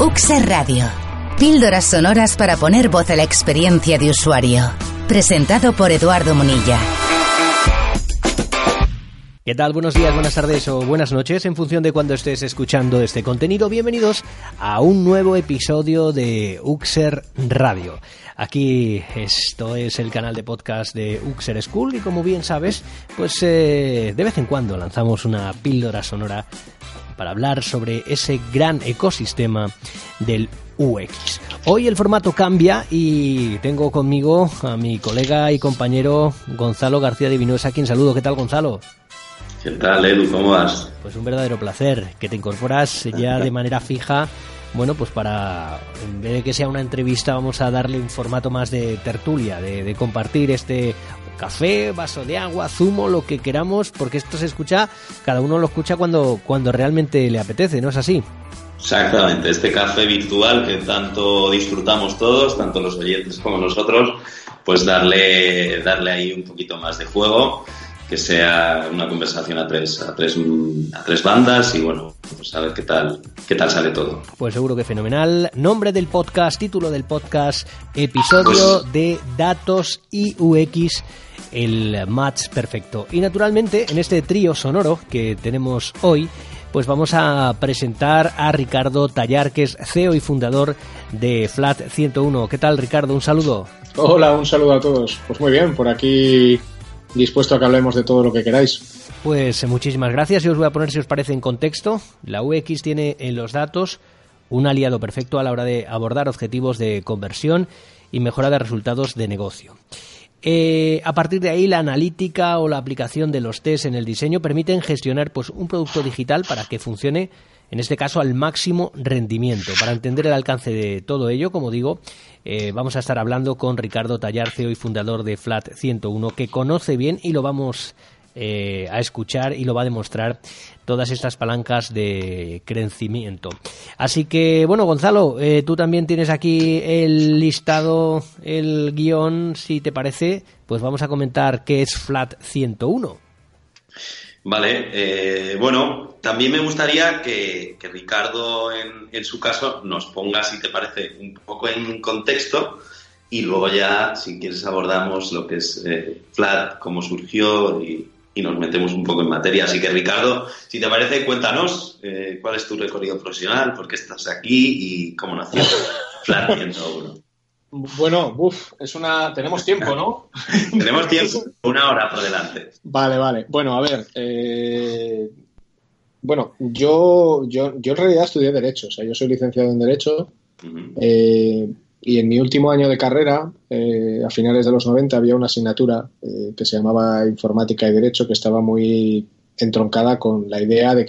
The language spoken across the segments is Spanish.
UXER Radio. Píldoras sonoras para poner voz a la experiencia de usuario. Presentado por Eduardo Munilla. ¿Qué tal? Buenos días, buenas tardes o buenas noches, en función de cuando estés escuchando este contenido. Bienvenidos a un nuevo episodio de UXER Radio. Aquí esto es el canal de podcast de UXER School y como bien sabes, pues de vez en cuando lanzamos una píldora sonora para hablar sobre ese gran ecosistema del UX. Hoy el formato cambia y tengo conmigo a mi colega y compañero Gonzalo García de Vinuesa, a quien saludo. ¿Qué tal, Gonzalo? ¿Qué tal, Edu? ¿Cómo vas? Pues un verdadero placer que te incorporas ya de manera fija. Bueno, pues para, en vez de que sea una entrevista, vamos a darle un formato más de tertulia, de compartir este café, vaso de agua, zumo, lo que queramos, porque esto se escucha, cada uno lo escucha cuando realmente le apetece, ¿no es así? Exactamente, este café virtual que tanto disfrutamos todos, tanto los oyentes como nosotros, pues darle ahí un poquito más de juego, que sea una conversación a tres bandas y bueno, pues a ver qué tal sale todo. Pues seguro que fenomenal. Nombre del podcast, título del podcast, episodio de Datos y UX, el match perfecto. Y naturalmente en este trío sonoro que tenemos hoy, pues vamos a presentar a Ricardo Tallar, que es CEO y fundador de Flat 101. ¿Qué tal, Ricardo? Un saludo. Hola, un saludo a todos. Pues muy bien, por aquí dispuesto a que hablemos de todo lo que queráis. Pues muchísimas gracias y os voy a poner, si os parece, en contexto. La UX tiene en los datos un aliado perfecto a la hora de abordar objetivos de conversión y mejora de resultados de negocio. A partir de ahí, la analítica o la aplicación de los tests en el diseño permiten gestionar pues un producto digital para que funcione, en este caso, al máximo rendimiento. Para entender el alcance de todo ello, como digo, vamos a estar hablando con Ricardo Tallar, CEO y fundador de Flat 101, que conoce bien y lo vamos a escuchar y lo va a demostrar todas estas palancas de crecimiento. Así que, bueno, Gonzalo, tú también tienes aquí el listado, el guión, si te parece, pues vamos a comentar qué es Flat 101. Vale, bueno, también me gustaría que Ricardo, en su caso, nos ponga, si te parece, un poco en contexto y luego ya, si quieres, abordamos lo que es Flat, cómo surgió y nos metemos un poco en materia. Así que, Ricardo, si te parece, cuéntanos cuál es tu recorrido profesional, por qué estás aquí y cómo nació Flat 101. Bueno, tenemos tiempo, ¿no? Tenemos tiempo, 1 hora por delante. Vale. Bueno, a ver, yo en realidad estudié Derecho, o sea, yo soy licenciado en Derecho. Uh-huh. Y en mi último año de carrera, a finales de los 90, había una asignatura que se llamaba Informática y Derecho, que estaba muy entroncada con la idea de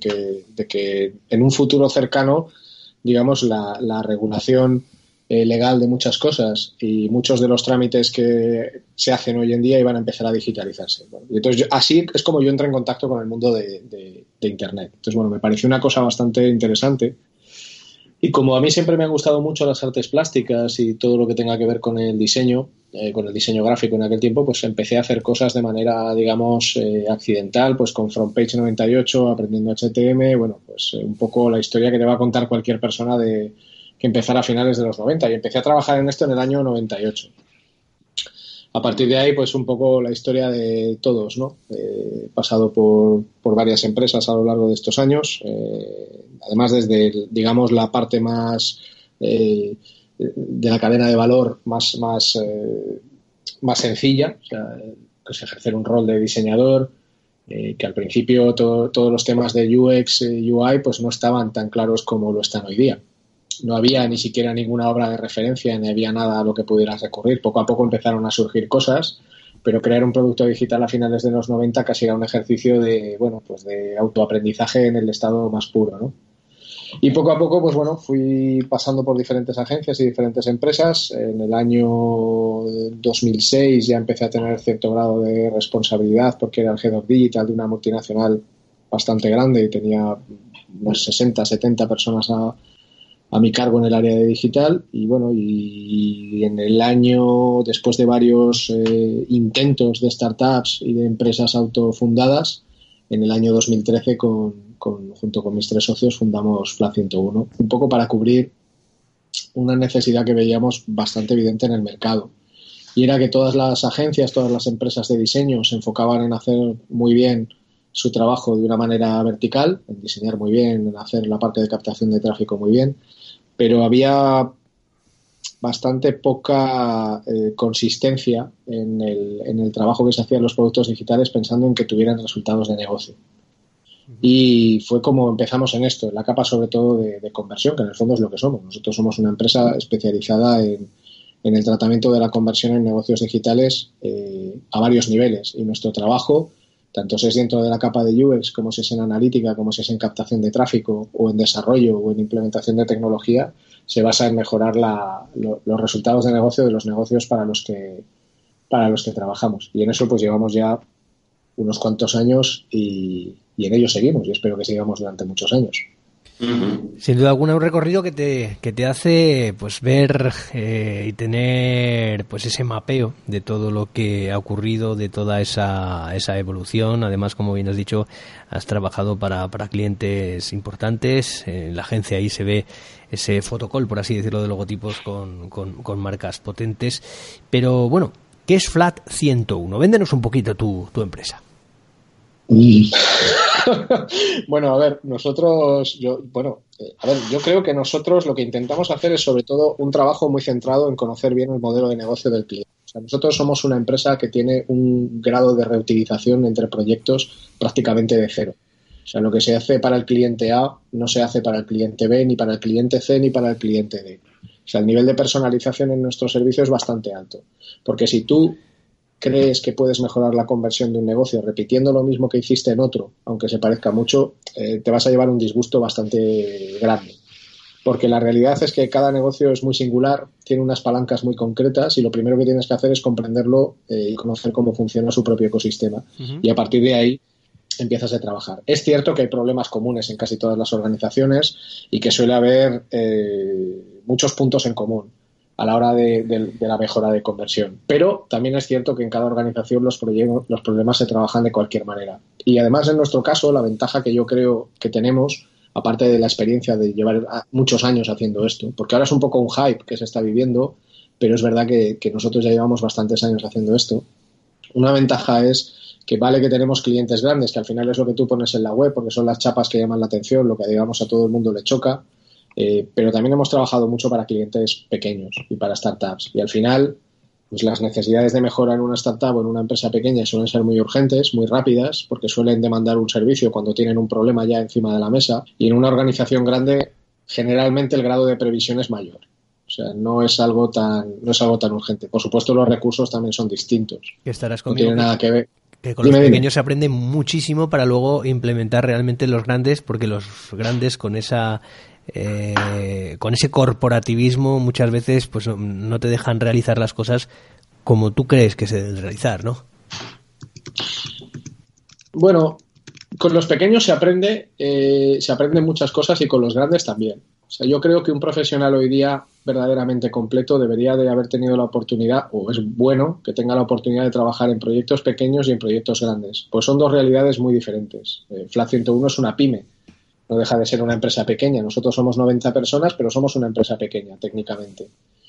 que en un futuro cercano, digamos, la regulación legal de muchas cosas y muchos de los trámites que se hacen hoy en día iban a empezar a digitalizarse. Bueno, y entonces así es como yo entré en contacto con el mundo de Internet. Entonces, bueno, me pareció una cosa bastante interesante. Y como a mí siempre me han gustado mucho las artes plásticas y todo lo que tenga que ver con el diseño gráfico en aquel tiempo, pues empecé a hacer cosas de manera, digamos, accidental, pues con FrontPage 98, aprendiendo HTML, bueno, pues un poco la historia que te va a contar cualquier persona que empezara a finales de los 90. Y empecé a trabajar en esto en el año 98. A partir de ahí, pues un poco la historia de todos, ¿no? He pasado por varias empresas a lo largo de estos años, además desde, digamos, la parte más de la cadena de valor más sencilla, o sea, pues ejercer un rol de diseñador, que al principio todos los temas de UX y UI pues no estaban tan claros como lo están hoy día. No había ni siquiera ninguna obra de referencia, ni había nada a lo que pudieras recurrir. Poco a poco empezaron a surgir cosas, pero crear un producto digital a finales de los 90 casi era un ejercicio de autoaprendizaje en el estado más puro, ¿no? Y poco a poco, pues bueno, fui pasando por diferentes agencias y diferentes empresas. En el año 2006 ya empecé a tener cierto grado de responsabilidad porque era el Head of Digital de una multinacional bastante grande y tenía unas 60, 70 personas a mi cargo en el área de digital. Y bueno, y en el año, después de varios intentos de startups y de empresas autofundadas, en el año 2013 con junto con mis 3 socios, fundamos Flat 101, un poco para cubrir una necesidad que veíamos bastante evidente en el mercado. Y era que todas las agencias, todas las empresas de diseño se enfocaban en hacer muy bien su trabajo de una manera vertical, en diseñar muy bien, en hacer la parte de captación de tráfico muy bien, pero había bastante poca consistencia en el trabajo que se hacía en los productos digitales pensando en que tuvieran resultados de negocio. Y fue como empezamos en esto, en la capa sobre todo de conversión, que en el fondo es lo que somos. Nosotros somos una empresa especializada en el tratamiento de la conversión en negocios digitales a varios niveles. Y nuestro trabajo, tanto si es dentro de la capa de UX, como si es en analítica, como si es en captación de tráfico, o en desarrollo, o en implementación de tecnología, se basa en mejorar los resultados de negocio de los negocios para los que trabajamos. Y en eso pues llevamos ya unos cuantos años y en ello seguimos, y espero que sigamos durante muchos años. Sin duda alguna, un recorrido que te hace pues ver y tener pues ese mapeo de todo lo que ha ocurrido, de toda esa evolución. Además, como bien has dicho, has trabajado para clientes importantes. En la agencia ahí se ve ese fotocall, por así decirlo, de logotipos con marcas potentes. Pero bueno, ¿qué es Flat 101? Véndenos un poquito tu empresa. Bueno, a ver, yo creo que nosotros lo que intentamos hacer es sobre todo un trabajo muy centrado en conocer bien el modelo de negocio del cliente. O sea, nosotros somos una empresa que tiene un grado de reutilización entre proyectos prácticamente de cero. O sea, lo que se hace para el cliente A no se hace para el cliente B, ni para el cliente C, ni para el cliente D. O sea, el nivel de personalización en nuestro servicio es bastante alto. Porque si tú crees que puedes mejorar la conversión de un negocio repitiendo lo mismo que hiciste en otro, aunque se parezca mucho, te vas a llevar un disgusto bastante grande. Porque la realidad es que cada negocio es muy singular, tiene unas palancas muy concretas y lo primero que tienes que hacer es comprenderlo y conocer cómo funciona su propio ecosistema. Uh-huh. Y a partir de ahí empiezas a trabajar. Es cierto que hay problemas comunes en casi todas las organizaciones y que suele haber muchos puntos en común a la hora de la mejora de conversión. Pero también es cierto que en cada organización los problemas se trabajan de cualquier manera. Y además, en nuestro caso, la ventaja que yo creo que tenemos, aparte de la experiencia de llevar muchos años haciendo esto, porque ahora es un poco un hype que se está viviendo, pero es verdad que nosotros ya llevamos bastantes años haciendo esto. Una ventaja es que vale que tenemos clientes grandes, que al final es lo que tú pones en la web, porque son las chapas que llaman la atención, lo que digamos a todo el mundo le choca. Pero también hemos trabajado mucho para clientes pequeños y para startups. Y al final, pues las necesidades de mejora en una startup o en una empresa pequeña suelen ser muy urgentes, muy rápidas, porque suelen demandar un servicio cuando tienen un problema ya encima de la mesa. Y en una organización grande, generalmente el grado de previsión es mayor. O sea, no es algo tan urgente. Por supuesto, los recursos también son distintos. Que estarás conmigo. No tiene nada que ver. Que con los pequeños se aprende muchísimo para luego implementar realmente los grandes, porque los grandes con ese corporativismo muchas veces pues no te dejan realizar las cosas como tú crees que se deben realizar, ¿no? Bueno, con los pequeños se aprenden muchas cosas y con los grandes también. O sea, yo creo que un profesional hoy día verdaderamente completo debería de haber tenido la oportunidad, o es bueno que tenga la oportunidad de trabajar en proyectos pequeños y en proyectos grandes. Pues son dos realidades muy diferentes. Flat 101 es una pyme, no deja de ser una empresa pequeña. Nosotros somos 90 personas, pero somos una empresa pequeña técnicamente.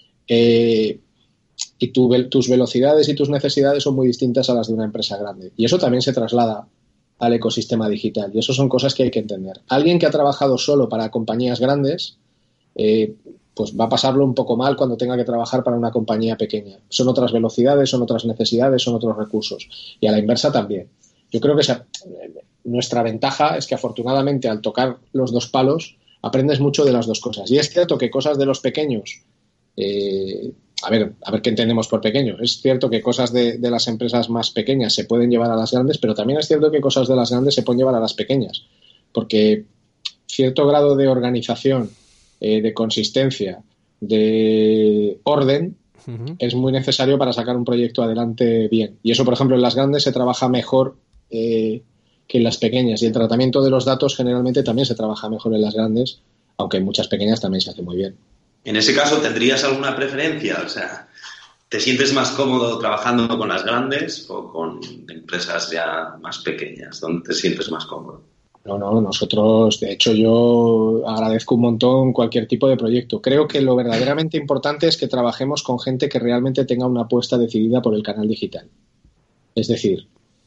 Y tus velocidades y tus necesidades son muy distintas a las de una empresa grande. Y eso también se traslada al ecosistema digital. Y eso son cosas que hay que entender. Alguien que ha trabajado solo para compañías grandes, pues va a pasarlo un poco mal cuando tenga que trabajar para una compañía pequeña. Son otras velocidades, son otras necesidades, son otros recursos. Y a la inversa también. Yo creo que nuestra ventaja es que afortunadamente al tocar los dos palos aprendes mucho de las dos cosas. Y es cierto que cosas de los pequeños, a ver qué entendemos por pequeño. Es cierto que cosas de las empresas más pequeñas se pueden llevar a las grandes, pero también es cierto que cosas de las grandes se pueden llevar a las pequeñas. Porque cierto grado de organización, de consistencia, de orden, uh-huh, es muy necesario para sacar un proyecto adelante bien. Y eso, por ejemplo, en las grandes se trabaja mejor que en las pequeñas. Y el tratamiento de los datos generalmente también se trabaja mejor en las grandes, aunque en muchas pequeñas también se hace muy bien. En ese caso, ¿tendrías alguna preferencia? O sea, ¿te sientes más cómodo trabajando con las grandes o con empresas ya más pequeñas? ¿Dónde te sientes más cómodo? No, nosotros, de hecho, yo agradezco un montón cualquier tipo de proyecto. Creo que lo verdaderamente importante es que trabajemos con gente que realmente tenga una apuesta decidida por el canal digital. Es decir,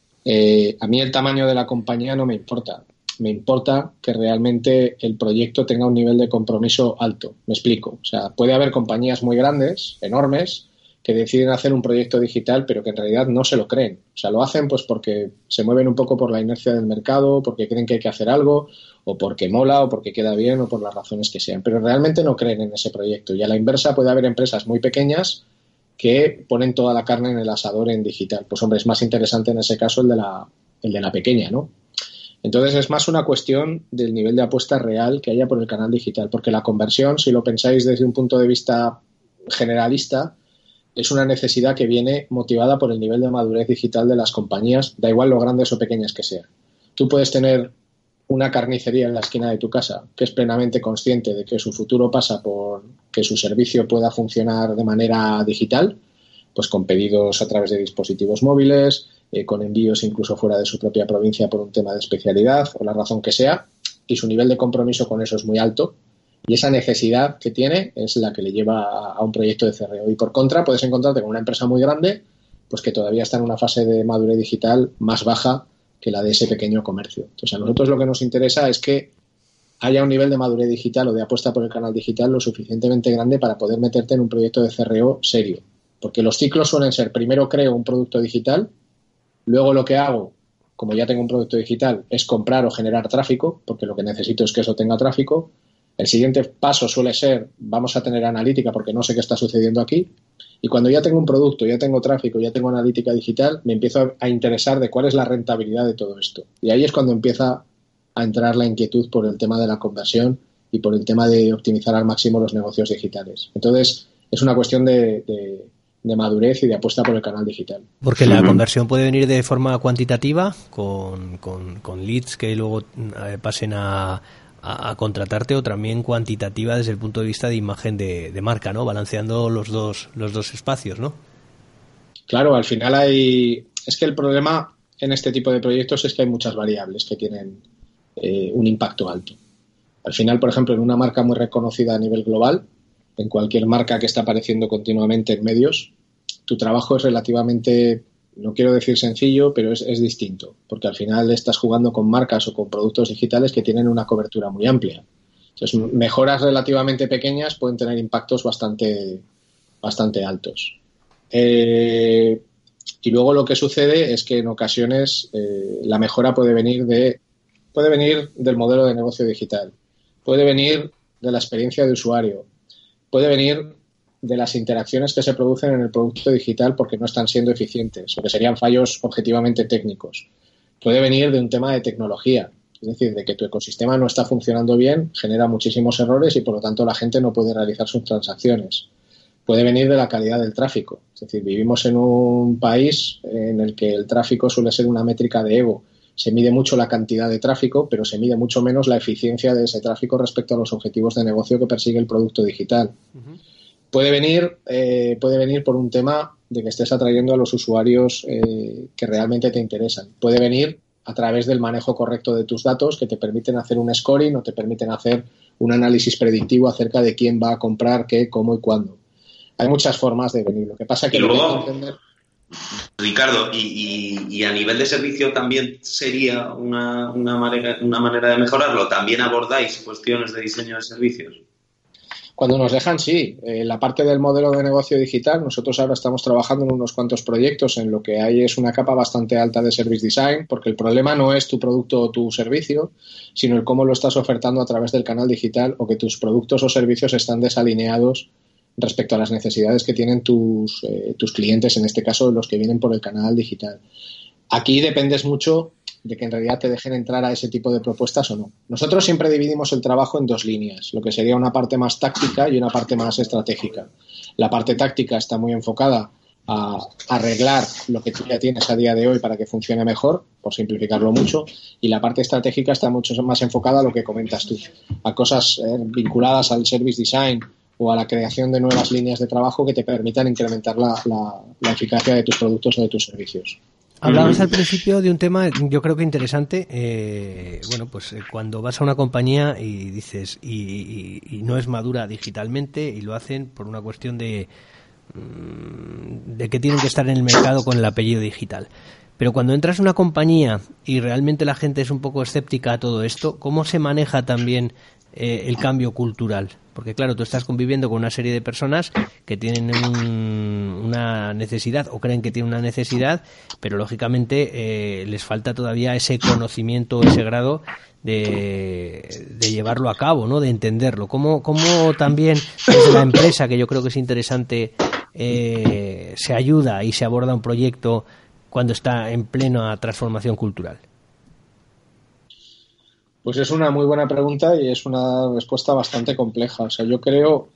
a mí el tamaño de la compañía no me importa. Me importa que realmente el proyecto tenga un nivel de compromiso alto. Me explico. O sea, puede haber compañías muy grandes, enormes, que deciden hacer un proyecto digital, pero que en realidad no se lo creen. O sea, lo hacen pues porque se mueven un poco por la inercia del mercado, porque creen que hay que hacer algo, o porque mola, o porque queda bien, o por las razones que sean. Pero realmente no creen en ese proyecto. Y a la inversa puede haber empresas muy pequeñas que ponen toda la carne en el asador en digital. Pues hombre, es más interesante en ese caso el de la pequeña, ¿no? Entonces es más una cuestión del nivel de apuesta real que haya por el canal digital, porque la conversión, si lo pensáis desde un punto de vista generalista, es una necesidad que viene motivada por el nivel de madurez digital de las compañías, da igual lo grandes o pequeñas que sean. Tú puedes tener una carnicería en la esquina de tu casa que es plenamente consciente de que su futuro pasa por que su servicio pueda funcionar de manera digital, pues con pedidos a través de dispositivos móviles, con envíos incluso fuera de su propia provincia por un tema de especialidad o la razón que sea, y su nivel de compromiso con eso es muy alto. Y esa necesidad que tiene es la que le lleva a un proyecto de CRO. Y por contra, puedes encontrarte con una empresa muy grande, pues que todavía está en una fase de madurez digital más baja que la de ese pequeño comercio. Entonces, a nosotros lo que nos interesa es que haya un nivel de madurez digital o de apuesta por el canal digital lo suficientemente grande para poder meterte en un proyecto de CRO serio. Porque los ciclos suelen ser, primero creo un producto digital, luego lo que hago, como ya tengo un producto digital, es comprar o generar tráfico, porque lo que necesito es que eso tenga tráfico. El siguiente paso suele ser, vamos a tener analítica porque no sé qué está sucediendo aquí. Y cuando ya tengo un producto, ya tengo tráfico, ya tengo analítica digital, me empiezo a interesar de cuál es la rentabilidad de todo esto. Y ahí es cuando empieza a entrar la inquietud por el tema de la conversión y por el tema de optimizar al máximo los negocios digitales. Entonces, es una cuestión de madurez y de apuesta por el canal digital. Porque la conversión puede venir de forma cuantitativa, con leads que luego pasen a contratarte, o también cuantitativa desde el punto de vista de imagen de marca, ¿no? Balanceando los dos espacios, ¿no? Claro, al final es que el problema en este tipo de proyectos es que hay muchas variables que tienen un impacto alto. Al final, por ejemplo, en una marca muy reconocida a nivel global, en cualquier marca que está apareciendo continuamente en medios, tu trabajo es relativamente, no quiero decir sencillo, pero es distinto, porque al final estás jugando con marcas o con productos digitales que tienen una cobertura muy amplia. Entonces, mejoras relativamente pequeñas pueden tener impactos bastante altos. Y luego lo que sucede es que en ocasiones la mejora puede venir del modelo de negocio digital, puede venir de la experiencia de usuario, puede venir de las interacciones que se producen en el producto digital porque no están siendo eficientes o que serían fallos objetivamente técnicos. Puede venir de un tema de tecnología, es decir, de que tu ecosistema no está funcionando bien, genera muchísimos errores y por lo tanto la gente no puede realizar sus transacciones. Puede venir de la calidad del tráfico, es decir, vivimos en un país en el que el tráfico suele ser una métrica de ego. Se mide mucho la cantidad de tráfico, pero se mide mucho menos la eficiencia de ese tráfico respecto a los objetivos de negocio que persigue el producto digital. Uh-huh. Puede venir por un tema de que estés atrayendo a los usuarios que realmente te interesan. Puede venir a través del manejo correcto de tus datos que te permiten hacer un scoring o te permiten hacer un análisis predictivo acerca de quién va a comprar qué, cómo y cuándo. Hay muchas formas de venir. Lo que pasa es que luego, hay que entender... Ricardo, y a nivel de servicio también sería una manera de mejorarlo. ¿También abordáis cuestiones de diseño de servicios? Cuando nos dejan, sí. La parte del modelo de negocio digital, nosotros ahora estamos trabajando en unos cuantos proyectos en lo que hay es una capa bastante alta de service design, porque el problema no es tu producto o tu servicio, sino el cómo lo estás ofertando a través del canal digital o que tus productos o servicios están desalineados respecto a las necesidades que tienen tus clientes, en este caso los que vienen por el canal digital. Aquí dependes mucho de que en realidad te dejen entrar a ese tipo de propuestas o no. Nosotros siempre dividimos el trabajo en dos líneas, lo que sería una parte más táctica y una parte más estratégica. La parte táctica está muy enfocada a arreglar lo que tú ya tienes a día de hoy para que funcione mejor, por simplificarlo mucho, y la parte estratégica está mucho más enfocada a lo que comentas tú, a cosas vinculadas al service design o a la creación de nuevas líneas de trabajo que te permitan incrementar la eficacia de tus productos o de tus servicios. Hablabas al principio de un tema, yo creo que interesante. Cuando vas a una compañía y dices, y no es madura digitalmente, y lo hacen por una cuestión de que tienen que estar en el mercado con el apellido digital. Pero cuando entras en una compañía y realmente la gente es un poco escéptica a todo esto, ¿cómo se maneja también el cambio cultural? Porque claro, tú estás conviviendo con una serie de personas que tienen una necesidad o creen que tienen una necesidad, pero lógicamente les falta todavía ese conocimiento, ese grado de llevarlo a cabo, ¿no? De entenderlo. ¿Cómo también desde la empresa, que yo creo que es interesante, se ayuda y se aborda un proyecto cuando está en plena transformación cultural? Pues es una muy buena pregunta y es una respuesta bastante compleja. O sea, yo creo,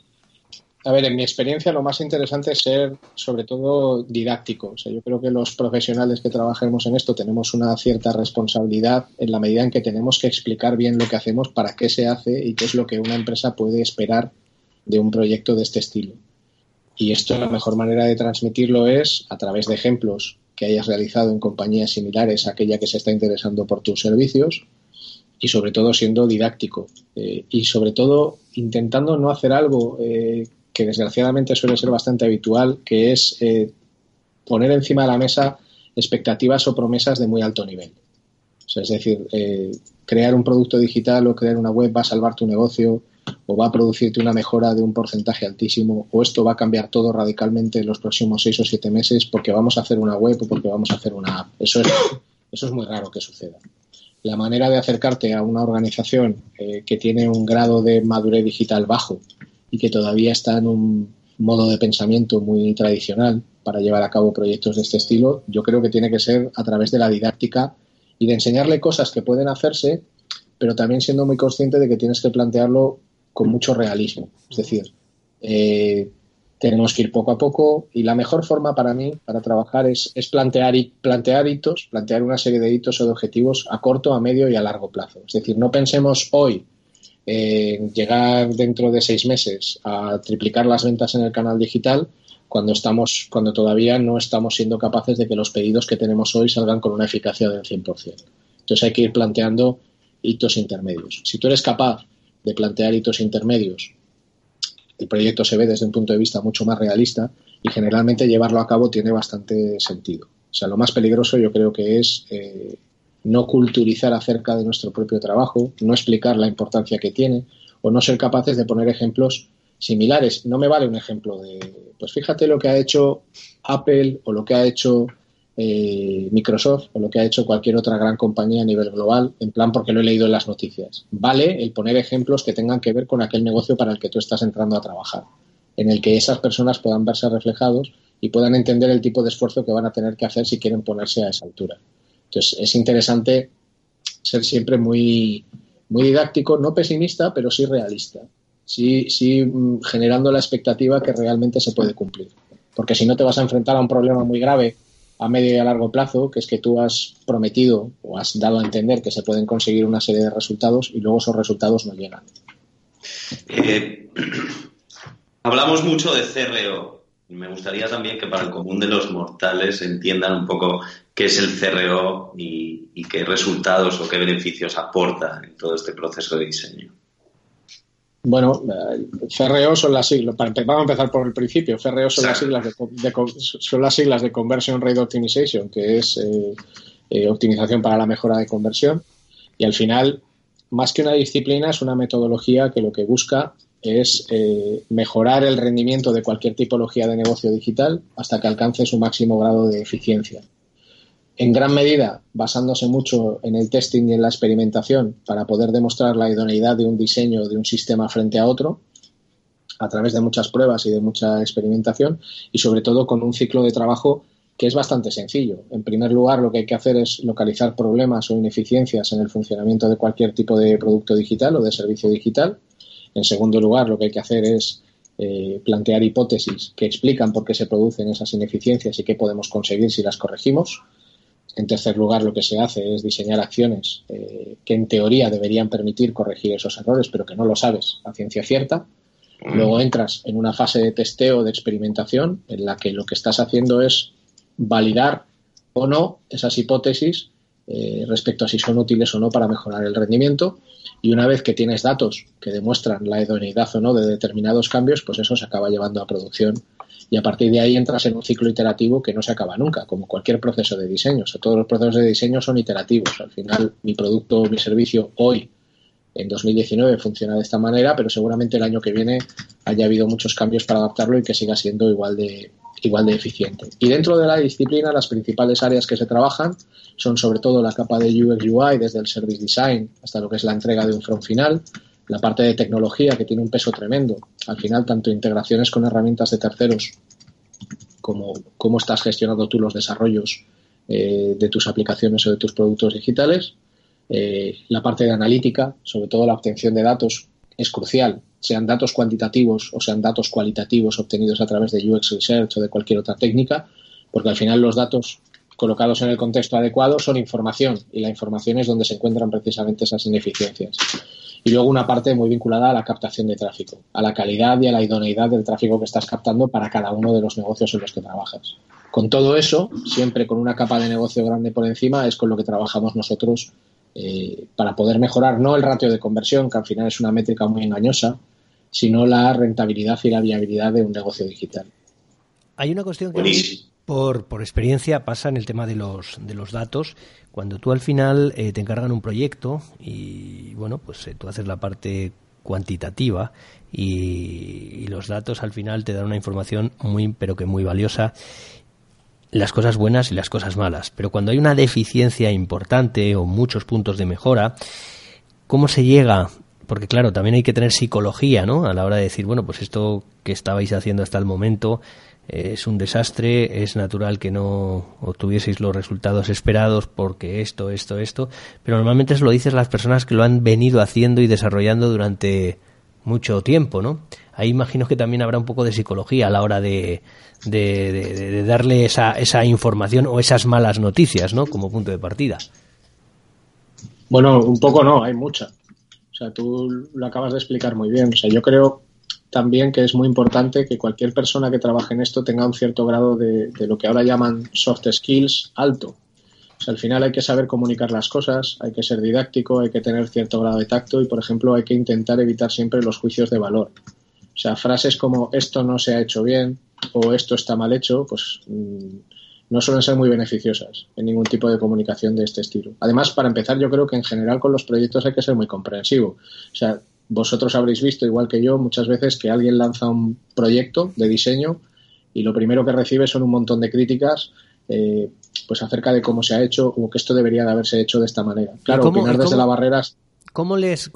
en mi experiencia lo más interesante es ser sobre todo didáctico. O sea, yo creo que los profesionales que trabajemos en esto tenemos una cierta responsabilidad en la medida en que tenemos que explicar bien lo que hacemos, para qué se hace y qué es lo que una empresa puede esperar de un proyecto de este estilo. Y esto, la mejor manera de transmitirlo es a través de ejemplos que hayas realizado en compañías similares a aquella que se está interesando por tus servicios, y sobre todo siendo didáctico y sobre todo intentando no hacer algo que desgraciadamente suele ser bastante habitual, que es poner encima de la mesa expectativas o promesas de muy alto nivel. O sea, es decir, crear un producto digital o crear una web va a salvar tu negocio, o va a producirte una mejora de un porcentaje altísimo, o esto va a cambiar todo radicalmente en los próximos 6 o 7 meses porque vamos a hacer una web o porque vamos a hacer una app. Eso es muy raro que suceda. La manera de acercarte a una organización que tiene un grado de madurez digital bajo y que todavía está en un modo de pensamiento muy tradicional para llevar a cabo proyectos de este estilo, yo creo que tiene que ser a través de la didáctica y de enseñarle cosas que pueden hacerse, pero también siendo muy consciente de que tienes que plantearlo con mucho realismo. Es decir, tenemos que ir poco a poco, y la mejor forma para mí para trabajar es plantear hitos, plantear una serie de hitos o de objetivos a corto, a medio y a largo plazo. Es decir, no pensemos hoy en llegar dentro de 6 meses a triplicar las ventas en el canal digital cuando todavía no estamos siendo capaces de que los pedidos que tenemos hoy salgan con una eficacia del 100%. Entonces hay que ir planteando hitos intermedios. Si tú eres capaz de plantear hitos intermedios, el proyecto se ve desde un punto de vista mucho más realista y generalmente llevarlo a cabo tiene bastante sentido. O sea, lo más peligroso yo creo que es no culturizar acerca de nuestro propio trabajo, no explicar la importancia que tiene o no ser capaces de poner ejemplos similares. No me vale un ejemplo de, pues fíjate lo que ha hecho Apple o lo que ha hecho Microsoft o lo que ha hecho cualquier otra gran compañía a nivel global, en plan porque lo he leído en las noticias. Vale el poner ejemplos que tengan que ver con aquel negocio para el que tú estás entrando a trabajar, en el que esas personas puedan verse reflejados y puedan entender el tipo de esfuerzo que van a tener que hacer si quieren ponerse a esa altura. Entonces es interesante ser siempre muy, muy didáctico, no pesimista, pero sí realista, sí generando la expectativa que realmente se puede cumplir, porque si no te vas a enfrentar a un problema muy grave a medio y a largo plazo, que es que tú has prometido o has dado a entender que se pueden conseguir una serie de resultados y luego esos resultados no llegan. Hablamos mucho de CRO. Me gustaría también que para el común de los mortales entiendan un poco qué es el CRO y qué resultados o qué beneficios aporta en todo este proceso de diseño. Bueno, CRO son las siglas. Vamos a empezar por el principio. CRO son las siglas de Conversion Rate Optimization, que es optimización para la mejora de conversión. Y al final, más que una disciplina, es una metodología que lo que busca es mejorar el rendimiento de cualquier tipología de negocio digital hasta que alcance su máximo grado de eficiencia. En gran medida basándose mucho en el testing y en la experimentación para poder demostrar la idoneidad de un diseño o de un sistema frente a otro a través de muchas pruebas y de mucha experimentación, y sobre todo con un ciclo de trabajo que es bastante sencillo. En primer lugar, lo que hay que hacer es localizar problemas o ineficiencias en el funcionamiento de cualquier tipo de producto digital o de servicio digital. En segundo lugar, lo que hay que hacer es plantear hipótesis que explican por qué se producen esas ineficiencias y qué podemos conseguir si las corregimos. En tercer lugar, lo que se hace es diseñar acciones que en teoría deberían permitir corregir esos errores, pero que no lo sabes a ciencia cierta. Luego entras en una fase de testeo, de experimentación, en la que lo que estás haciendo es validar o no esas hipótesis respecto a si son útiles o no para mejorar el rendimiento. Y una vez que tienes datos que demuestran la idoneidad o no de determinados cambios, pues eso se acaba llevando a producción. Y a partir de ahí entras en un ciclo iterativo que no se acaba nunca, como cualquier proceso de diseño. O sea, todos los procesos de diseño son iterativos. Al final, mi producto, mi servicio hoy, en 2019, funciona de esta manera, pero seguramente el año que viene haya habido muchos cambios para adaptarlo y que siga siendo igual de eficiente. Y dentro de la disciplina, las principales áreas que se trabajan son sobre todo la capa de UX UI, desde el service design hasta lo que es la entrega de un front final, la parte de tecnología, que tiene un peso tremendo. Al final, tanto integraciones con herramientas de terceros como cómo estás gestionando tú los desarrollos de tus aplicaciones o de tus productos digitales. La parte de analítica, sobre todo la obtención de datos, es crucial, sean datos cuantitativos o sean datos cualitativos obtenidos a través de UX Research o de cualquier otra técnica, porque al final los datos colocados en el contexto adecuado son información, y la información es donde se encuentran precisamente esas ineficiencias. Y luego una parte muy vinculada a la captación de tráfico, a la calidad y a la idoneidad del tráfico que estás captando para cada uno de los negocios en los que trabajas. Con todo eso, siempre con una capa de negocio grande por encima, es con lo que trabajamos nosotros para poder mejorar no el ratio de conversión, que al final es una métrica muy engañosa, sino la rentabilidad y la viabilidad de un negocio digital. Hay una cuestión que por experiencia pasa en el tema de los datos. Cuando tú al final te encargan un proyecto y bueno, pues tú haces la parte cuantitativa y los datos al final te dan una información muy, pero que muy valiosa, las cosas buenas y las cosas malas. Pero cuando hay una deficiencia importante o muchos puntos de mejora, ¿cómo se llega? Porque claro, también hay que tener psicología, ¿no? A la hora de decir, bueno, pues esto que estabais haciendo hasta el momento es un desastre, es natural que no obtuvieseis los resultados esperados porque esto, pero normalmente se lo dices a las personas que lo han venido haciendo y desarrollando durante mucho tiempo, ¿no? Ahí imagino que también habrá un poco de psicología a la hora de darle esa información o esas malas noticias, ¿no? Como punto de partida. Bueno, un poco no, hay mucha. O sea, tú lo acabas de explicar muy bien. O sea, yo creo también que es muy importante que cualquier persona que trabaje en esto tenga un cierto grado de lo que ahora llaman soft skills alto. O sea, al final hay que saber comunicar las cosas, hay que ser didáctico, hay que tener cierto grado de tacto y, por ejemplo, hay que intentar evitar siempre los juicios de valor. O sea, frases como esto no se ha hecho bien o esto está mal hecho, pues no suelen ser muy beneficiosas en ningún tipo de comunicación de este estilo. Además, para empezar, yo creo que en general con los proyectos hay que ser muy comprensivo. O sea, vosotros habréis visto, igual que yo, muchas veces que alguien lanza un proyecto de diseño y lo primero que recibe son un montón de críticas pues acerca de cómo se ha hecho o que esto debería de haberse hecho de esta manera. Claro, opinar desde la barrera... ¿Cómo les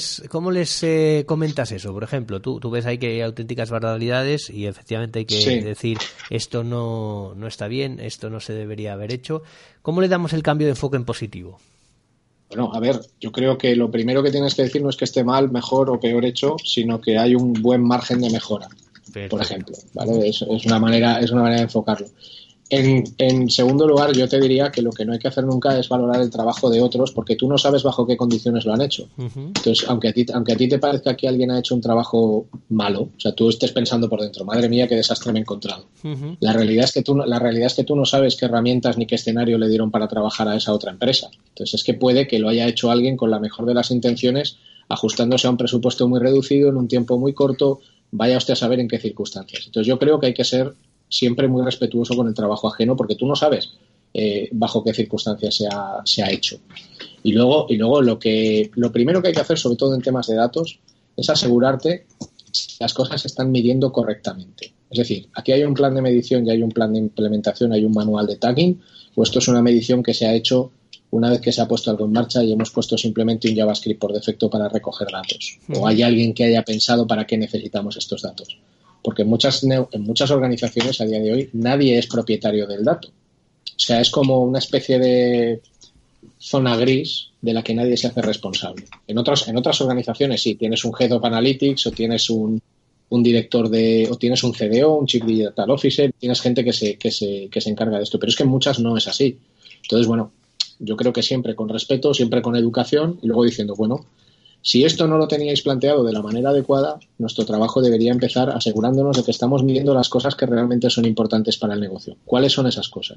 comentas eso? Por ejemplo, tú ves ahí que hay auténticas barbaridades y efectivamente hay que decir esto no está bien, esto no se debería haber hecho. ¿Cómo le damos el cambio de enfoque en positivo? Bueno, a ver, yo creo que lo primero que tienes que decir no es que esté mal, mejor o peor hecho, sino que hay un buen margen de mejora, por ejemplo, ¿vale? Es una manera de enfocarlo. En segundo lugar, yo te diría que lo que no hay que hacer nunca es valorar el trabajo de otros, porque tú no sabes bajo qué condiciones lo han hecho. Uh-huh. Entonces, aunque a ti te parezca que alguien ha hecho un trabajo malo, o sea, tú estés pensando por dentro, madre mía, qué desastre me he encontrado. Uh-huh. La realidad es que tú no sabes qué herramientas ni qué escenario le dieron para trabajar a esa otra empresa. Entonces, es que puede que lo haya hecho alguien con la mejor de las intenciones, ajustándose a un presupuesto muy reducido, en un tiempo muy corto, vaya usted a saber en qué circunstancias. Entonces, yo creo que hay que ser siempre muy respetuoso con el trabajo ajeno, porque tú no sabes bajo qué circunstancias se ha hecho. Y luego lo primero que hay que hacer, sobre todo en temas de datos, es asegurarte si las cosas se están midiendo correctamente. Es decir, aquí hay un plan de medición y hay un plan de implementación, hay un manual de tagging, o esto es una medición que se ha hecho una vez que se ha puesto algo en marcha y hemos puesto simplemente un JavaScript por defecto para recoger datos. O hay alguien que haya pensado para qué necesitamos estos datos. Porque en muchas organizaciones a día de hoy nadie es propietario del dato. O sea, es como una especie de zona gris de la que nadie se hace responsable. En otras organizaciones sí, tienes un Head of Analytics o tienes un director o tienes un CDO, un Chief Digital Officer, tienes gente que se encarga de esto, pero es que en muchas no es así. Entonces, bueno, yo creo que siempre con respeto, siempre con educación y luego diciendo, bueno, si esto no lo teníais planteado de la manera adecuada, nuestro trabajo debería empezar asegurándonos de que estamos midiendo las cosas que realmente son importantes para el negocio. ¿Cuáles son esas cosas?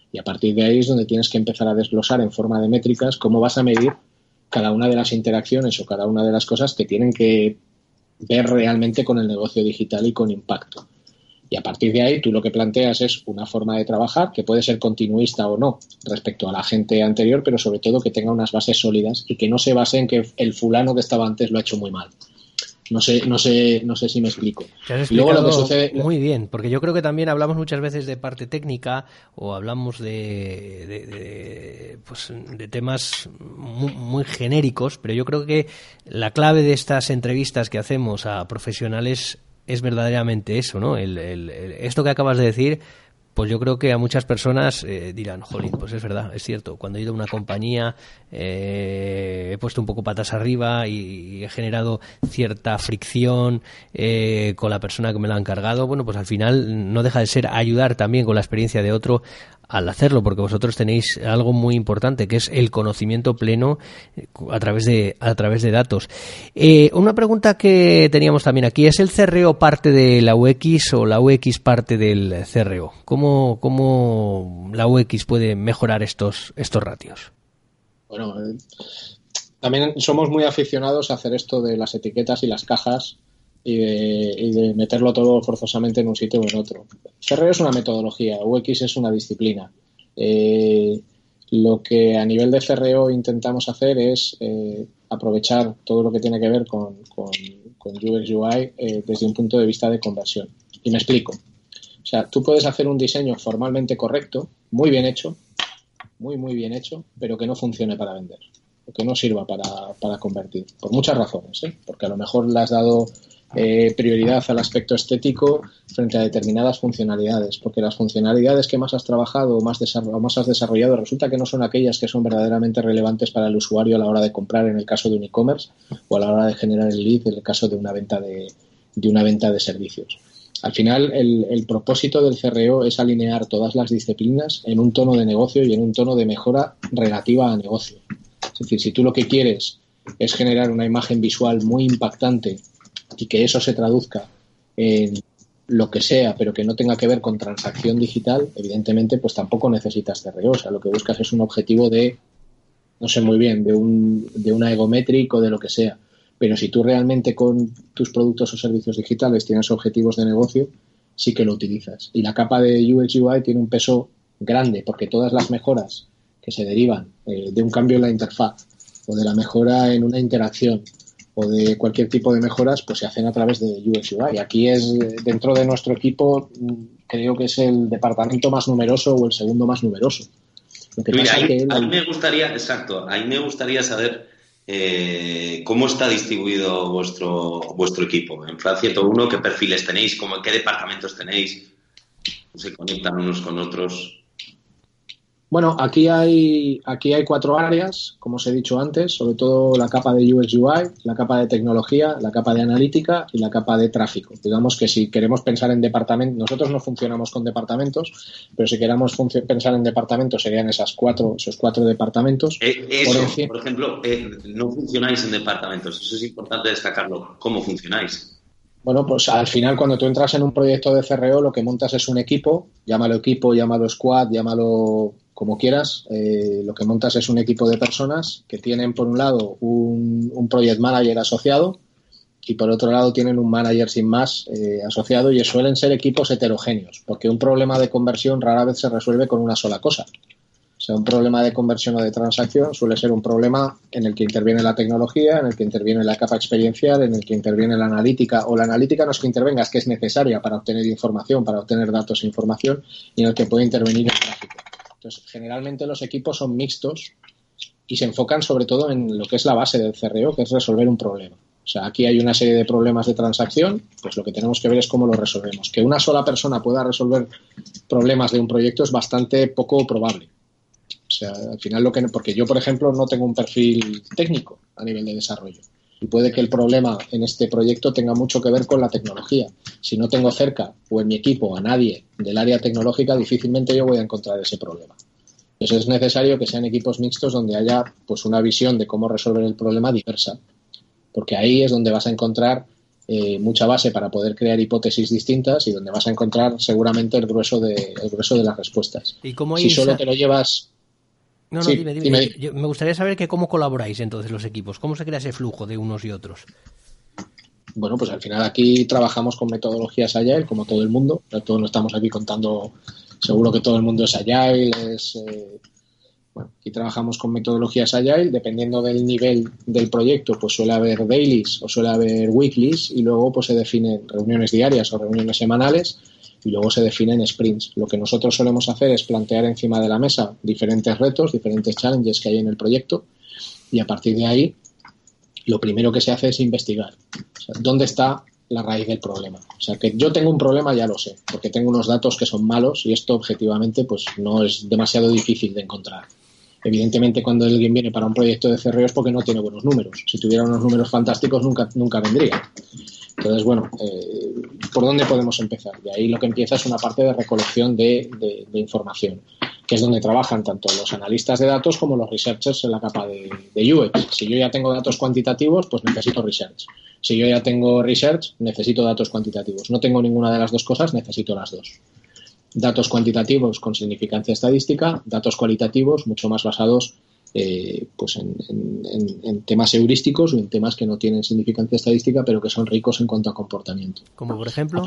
Y a partir de ahí es donde tienes que empezar a desglosar en forma de métricas cómo vas a medir cada una de las interacciones o cada una de las cosas que tienen que ver realmente con el negocio digital y con impacto. Y a partir de ahí tú lo que planteas es una forma de trabajar que puede ser continuista o no respecto a la gente anterior, pero sobre todo que tenga unas bases sólidas y que no se base en que el fulano que estaba antes lo ha hecho muy mal. No sé si me explico. Te has explicado luego lo que sucede muy bien, porque yo creo que también hablamos muchas veces de parte técnica o hablamos de temas muy genéricos, pero yo creo que la clave de estas entrevistas que hacemos a profesionales es verdaderamente eso, ¿no? Esto que acabas de decir, pues yo creo que a muchas personas dirán, jolín, pues es verdad, es cierto, cuando he ido a una compañía he puesto un poco patas arriba y he generado cierta fricción con la persona que me lo ha encargado. Bueno, pues al final no deja de ser ayudar también con la experiencia de otro al hacerlo, porque vosotros tenéis algo muy importante, que es el conocimiento pleno a través de datos. Una pregunta que teníamos también aquí, ¿es el CRO parte de la UX o la UX parte del CRO? ¿Cómo la UX puede mejorar estos ratios? Bueno, también somos muy aficionados a hacer esto de las etiquetas y las cajas y de meterlo todo forzosamente en un sitio o en otro. CRO es una metodología, UX es una disciplina. Lo que a nivel de CRO intentamos hacer es aprovechar todo lo que tiene que ver con UX UI desde un punto de vista de conversión. Y me explico. O sea, tú puedes hacer un diseño formalmente correcto, muy bien hecho, muy bien hecho, pero que no funcione para vender, o que no sirva para convertir, por muchas razones, porque a lo mejor le has dado prioridad al aspecto estético frente a determinadas funcionalidades, porque las funcionalidades que más has trabajado o más has desarrollado resulta que no son aquellas que son verdaderamente relevantes para el usuario a la hora de comprar en el caso de un e-commerce o a la hora de generar el lead en el caso de una venta de servicios. Al final, el propósito del CRO es alinear todas las disciplinas en un tono de negocio y en un tono de mejora relativa a negocio. Es decir, si tú lo que quieres es generar una imagen visual muy impactante y que eso se traduzca en lo que sea, pero que no tenga que ver con transacción digital, evidentemente, pues tampoco necesitas CRO. O sea, lo que buscas es un objetivo de, no sé muy bien, de una egometric o de lo que sea. Pero si tú realmente con tus productos o servicios digitales tienes objetivos de negocio, sí que lo utilizas. Y la capa de UX UI tiene un peso grande, porque todas las mejoras que se derivan de un cambio en la interfaz o de la mejora en una interacción o de cualquier tipo de mejoras, pues se hacen a través de UX UI. Aquí es, dentro de nuestro equipo, creo que es el departamento más numeroso o el segundo más numeroso. Lo que pasa ahí me gustaría saber ¿cómo está distribuido vuestro equipo? En Fran 101, ¿qué perfiles tenéis? ¿Qué departamentos tenéis? ¿Se conectan unos con otros? Bueno, aquí hay 4 áreas, como os he dicho antes, sobre todo la capa de UX UI, la capa de tecnología, la capa de analítica y la capa de tráfico. Digamos que si queremos pensar en departamentos, nosotros no funcionamos con departamentos, pero si queremos pensar en departamentos serían esos cuatro departamentos. Por ejemplo, no funcionáis en departamentos, eso es importante destacarlo. ¿Cómo funcionáis? Bueno, pues al final cuando tú entras en un proyecto de CRO lo que montas es un equipo, llámalo squad, llámalo como quieras, lo que montas es un equipo de personas que tienen por un lado un project manager asociado y por otro lado tienen un manager sin más asociado y suelen ser equipos heterogéneos porque un problema de conversión rara vez se resuelve con una sola cosa. O sea, un problema de conversión o de transacción suele ser un problema en el que interviene la tecnología, en el que interviene la capa experiencial, en el que interviene la analítica, o la analítica no es que intervenga, es que es necesaria para obtener información, para obtener datos e información, y en el que puede intervenir el tráfico. Entonces, generalmente los equipos son mixtos y se enfocan sobre todo en lo que es la base del CRO, que es resolver un problema. O sea, aquí hay una serie de problemas de transacción, pues lo que tenemos que ver es cómo lo resolvemos. Que una sola persona pueda resolver problemas de un proyecto es bastante poco probable. O sea, al final porque yo, por ejemplo, no tengo un perfil técnico a nivel de desarrollo. Y puede que el problema en este proyecto tenga mucho que ver con la tecnología. Si no tengo cerca o en mi equipo a nadie del área tecnológica, difícilmente yo voy a encontrar ese problema. Entonces es necesario que sean equipos mixtos donde haya pues una visión de cómo resolver el problema diversa. Porque ahí es donde vas a encontrar mucha base para poder crear hipótesis distintas y donde vas a encontrar seguramente el grueso de las respuestas. ¿Y cómo si solo te lo llevas... No, sí, dime. Me gustaría saber cómo colaboráis entonces los equipos, cómo se crea ese flujo de unos y otros. Bueno, pues al final aquí trabajamos con metodologías Agile, como todo el mundo. Todos no estamos aquí contando, seguro que todo el mundo es Agile. Bueno, aquí trabajamos con metodologías Agile, dependiendo del nivel del proyecto, pues suele haber dailies o suele haber weeklies y luego pues se definen reuniones diarias o reuniones semanales y luego se definen sprints. Lo que nosotros solemos hacer es plantear encima de la mesa diferentes retos, diferentes challenges que hay en el proyecto y a partir de ahí lo primero que se hace es investigar. O sea, ¿dónde está la raíz del problema? O sea, que yo tengo un problema ya lo sé, porque tengo unos datos que son malos y esto objetivamente pues no es demasiado difícil de encontrar. Evidentemente, cuando alguien viene para un proyecto de CRO es porque no tiene buenos números. Si tuviera unos números fantásticos, nunca vendría. Entonces, bueno, ¿por dónde podemos empezar? Y ahí lo que empieza es una parte de recolección de información, que es donde trabajan tanto los analistas de datos como los researchers en la capa de UX. Si yo ya tengo datos cuantitativos, pues necesito research. Si yo ya tengo research, necesito datos cuantitativos. No tengo ninguna de las dos cosas, necesito las dos. Datos cuantitativos con significancia estadística, datos cualitativos mucho más basados pues en temas heurísticos o en temas que no tienen significancia estadística pero que son ricos en cuanto a comportamiento. ¿Como por ejemplo?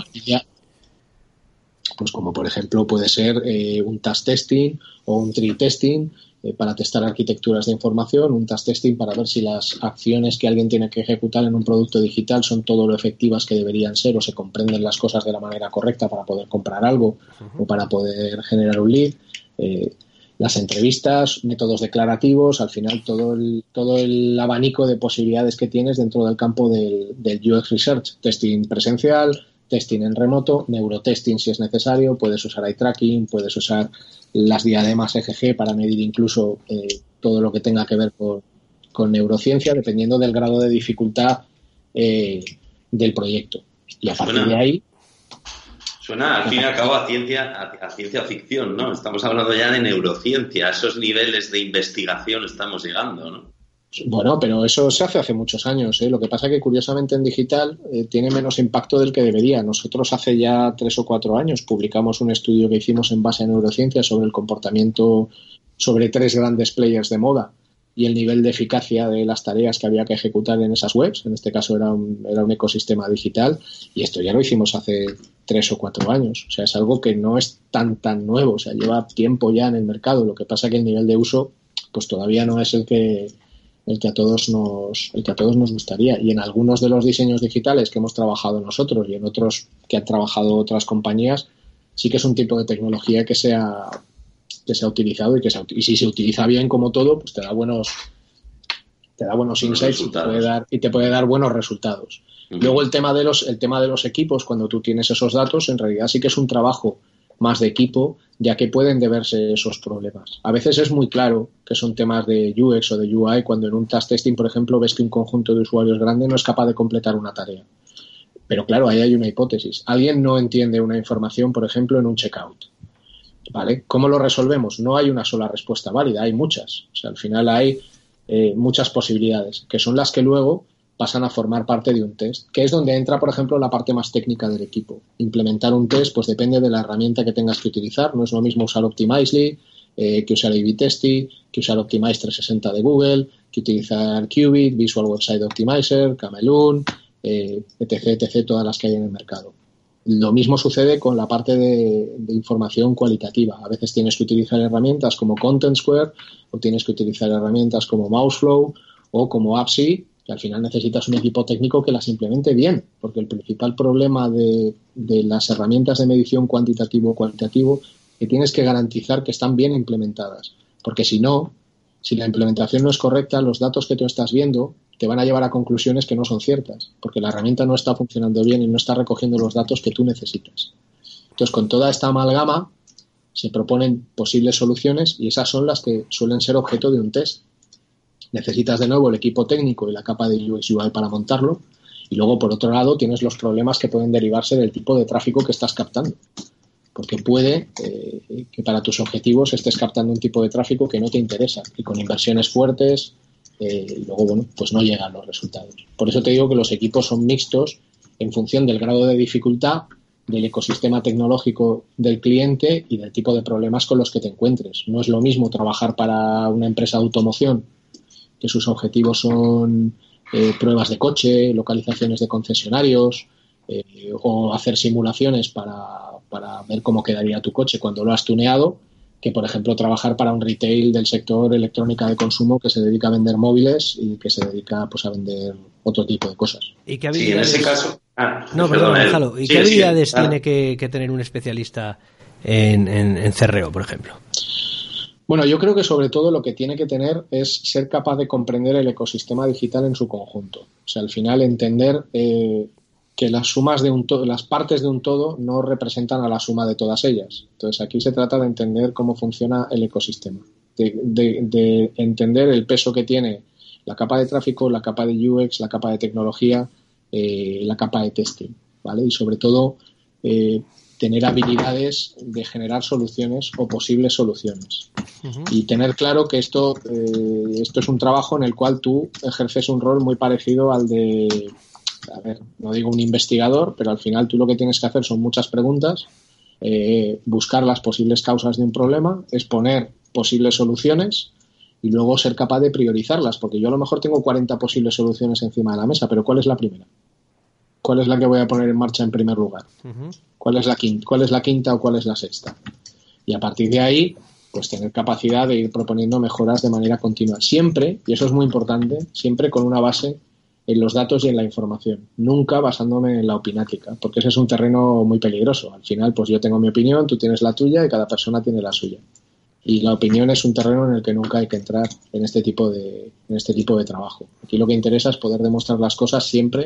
Pues como por ejemplo puede ser un task testing o un tree testing para testar arquitecturas de información, un task testing para ver si las acciones que alguien tiene que ejecutar en un producto digital son todo lo efectivas que deberían ser o se comprenden las cosas de la manera correcta para poder comprar algo o para poder generar un lead. Las entrevistas, métodos declarativos, al final todo el abanico de posibilidades que tienes dentro del campo del UX Research, testing presencial, testing en remoto, neurotesting si es necesario, puedes usar eye tracking, puedes usar las diademas EGG para medir incluso todo lo que tenga que ver con neurociencia, dependiendo del grado de dificultad del proyecto. Y a partir de ahí... Suena al fin y al cabo a ciencia ficción, ¿no? Estamos hablando ya de neurociencia, a esos niveles de investigación estamos llegando, ¿no? Bueno, pero eso se hace muchos años, ¿eh? Lo que pasa que curiosamente en digital tiene menos impacto del que debería. Nosotros hace ya 3 o 4 años publicamos un estudio que hicimos en base a neurociencia sobre el comportamiento sobre 3 grandes players de moda y el nivel de eficacia de las tareas que había que ejecutar en esas webs. En este caso era un ecosistema digital y esto ya lo hicimos hace 3 o 4 años. O sea, es algo que no es tan nuevo, o sea, lleva tiempo ya en el mercado. Lo que pasa que el nivel de uso pues todavía no es el que a todos nos gustaría. Y en algunos de los diseños digitales que hemos trabajado nosotros y en otros que han trabajado otras compañías, sí que es un tipo de tecnología que se ha utilizado y si se utiliza bien como todo, pues te da buenos insights y te puede dar buenos resultados. Luego el tema de los equipos, cuando tú tienes esos datos, en realidad sí que es un trabajo más de equipo, ya que pueden deberse esos problemas. A veces es muy claro que son temas de UX o de UI cuando en un task testing, por ejemplo, ves que un conjunto de usuarios grande no es capaz de completar una tarea. Pero claro, ahí hay una hipótesis. Alguien no entiende una información, por ejemplo, en un checkout. ¿Vale? ¿Cómo lo resolvemos? No hay una sola respuesta válida, hay muchas. O sea, al final hay muchas posibilidades, que son las que luego pasan a formar parte de un test, que es donde entra, por ejemplo, la parte más técnica del equipo. Implementar un test, pues depende de la herramienta que tengas que utilizar. No es lo mismo usar Optimizely que usar A/B Testing, que usar Optimize 360 de Google, que utilizar Qubit, Visual Website Optimizer, Camelun, etc., todas las que hay en el mercado. Lo mismo sucede con la parte de información cualitativa. A veces tienes que utilizar herramientas como Content Square o tienes que utilizar herramientas como Mouseflow o como Appsy, que al final necesitas un equipo técnico que las implemente bien, porque el principal problema de las herramientas de medición cuantitativo o cualitativo es que tienes que garantizar que están bien implementadas, porque si no, si la implementación no es correcta, los datos que tú estás viendo te van a llevar a conclusiones que no son ciertas, porque la herramienta no está funcionando bien y no está recogiendo los datos que tú necesitas. Entonces, con toda esta amalgama se proponen posibles soluciones y esas son las que suelen ser objeto de un test. Necesitas de nuevo el equipo técnico y la capa de UX UI para montarlo y luego, por otro lado, tienes los problemas que pueden derivarse del tipo de tráfico que estás captando, porque puede que para tus objetivos estés captando un tipo de tráfico que no te interesa y con inversiones fuertes luego, bueno, pues no llegan los resultados. Por eso te digo que los equipos son mixtos en función del grado de dificultad, del ecosistema tecnológico del cliente y del tipo de problemas con los que te encuentres. No es lo mismo trabajar para una empresa de automoción, que sus objetivos son pruebas de coche, localizaciones de concesionarios, o hacer simulaciones para ver cómo quedaría tu coche cuando lo has tuneado, que por ejemplo trabajar para un retail del sector electrónica de consumo que se dedica a vender móviles y que se dedica pues a vender otro tipo de cosas. ¿Y qué habilidades... Sí, en ese caso... perdón, déjalo. ¿Y qué habilidades tiene que tener un especialista en CRO, por ejemplo? Bueno, yo creo que sobre todo lo que tiene que tener es ser capaz de comprender el ecosistema digital en su conjunto. O sea, al final entender que las sumas de las partes de un todo no representan a la suma de todas ellas. Entonces, aquí se trata de entender cómo funciona el ecosistema, de entender el peso que tiene la capa de tráfico, la capa de UX, la capa de tecnología, la capa de testing, ¿vale? Y sobre todo tener habilidades de generar soluciones o posibles soluciones. Uh-huh. Y tener claro que esto es un trabajo en el cual tú ejerces un rol muy parecido al de, a ver, no digo un investigador, pero al final tú lo que tienes que hacer son muchas preguntas, buscar las posibles causas de un problema, exponer posibles soluciones y luego ser capaz de priorizarlas, porque yo a lo mejor tengo 40 posibles soluciones encima de la mesa, pero ¿cuál es la primera? ¿Cuál es la que voy a poner en marcha en primer lugar? Uh-huh. ¿Cuál es la quinta o cuál es la sexta? Y a partir de ahí, pues tener capacidad de ir proponiendo mejoras de manera continua. Siempre, y eso es muy importante, siempre con una base en los datos y en la información. Nunca basándome en la opinática, porque ese es un terreno muy peligroso. Al final, pues yo tengo mi opinión, tú tienes la tuya y cada persona tiene la suya. Y la opinión es un terreno en el que nunca hay que entrar en este tipo de trabajo. Aquí lo que interesa es poder demostrar las cosas siempre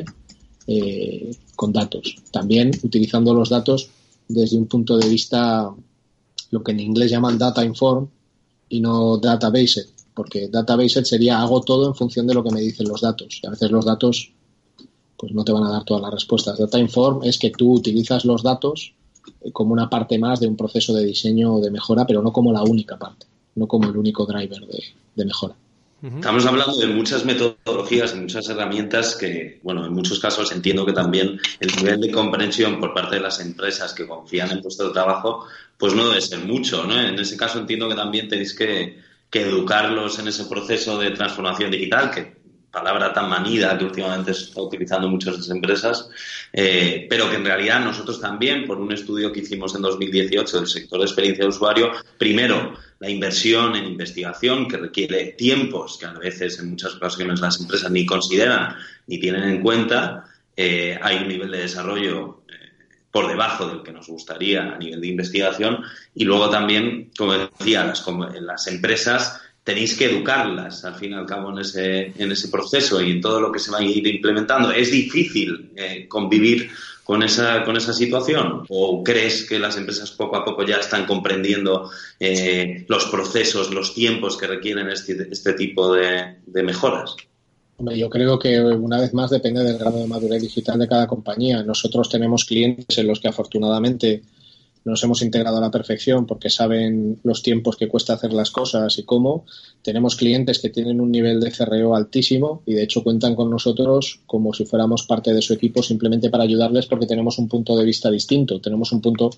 con datos. También utilizando los datos desde un punto de vista, lo que en inglés llaman data informed y no databased, porque databased sería hago todo en función de lo que me dicen los datos. Y a veces los datos pues no te van a dar todas las respuestas. Data informed es que tú utilizas los datos como una parte más de un proceso de diseño o de mejora, pero no como la única parte, no como el único driver de mejora. Estamos hablando de muchas metodologías y muchas herramientas que, bueno, en muchos casos entiendo que también el nivel de comprensión por parte de las empresas que confían en vuestro trabajo, pues no debe ser mucho, ¿no? En ese caso entiendo que también tenéis que educarlos en ese proceso de transformación digital, que palabra tan manida que últimamente se está utilizando muchas empresas, pero que en realidad nosotros también, por un estudio que hicimos en 2018 del sector de experiencia de usuario, primero, la inversión en investigación que requiere tiempos que a veces en muchas ocasiones las empresas ni consideran ni tienen en cuenta, hay un nivel de desarrollo por debajo del que nos gustaría a nivel de investigación y luego también, como decía, las empresas tenéis que educarlas al fin y al cabo en ese proceso y en todo lo que se va a ir implementando. ¿Es difícil convivir con esa situación? ¿O crees que las empresas poco a poco ya están comprendiendo los procesos, los tiempos que requieren este tipo de mejoras? Hombre, yo creo que una vez más depende del grado de madurez digital de cada compañía. Nosotros tenemos clientes en los que afortunadamente nos hemos integrado a la perfección porque saben los tiempos que cuesta hacer las cosas y cómo. Tenemos clientes que tienen un nivel de CRO altísimo y de hecho cuentan con nosotros como si fuéramos parte de su equipo simplemente para ayudarles porque tenemos un punto de vista distinto, tenemos un punto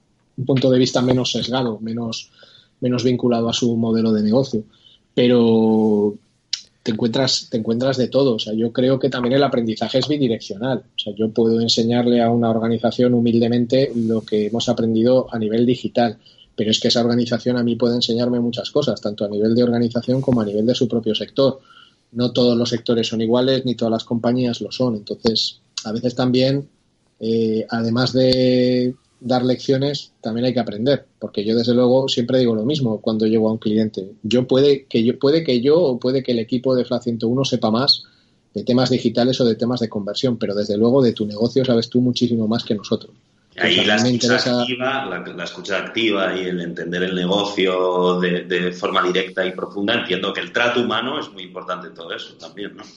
de vista menos sesgado, menos vinculado a su modelo de negocio. Pero te encuentras de todo. O sea, yo creo que también el aprendizaje es bidireccional. O sea, yo puedo enseñarle a una organización humildemente lo que hemos aprendido a nivel digital, pero es que esa organización a mí puede enseñarme muchas cosas, tanto a nivel de organización como a nivel de su propio sector. No todos los sectores son iguales, ni todas las compañías lo son. Entonces, a veces también, además de dar lecciones, también hay que aprender, porque yo desde luego siempre digo lo mismo cuando llego a un cliente. Puede que yo o puede que el equipo de FLA 101 sepa más de temas digitales o de temas de conversión, pero desde luego de tu negocio sabes tú muchísimo más que nosotros. Ahí la escucha activa y el entender el negocio de forma directa y profunda, entiendo que el trato humano es muy importante en todo eso también, ¿no?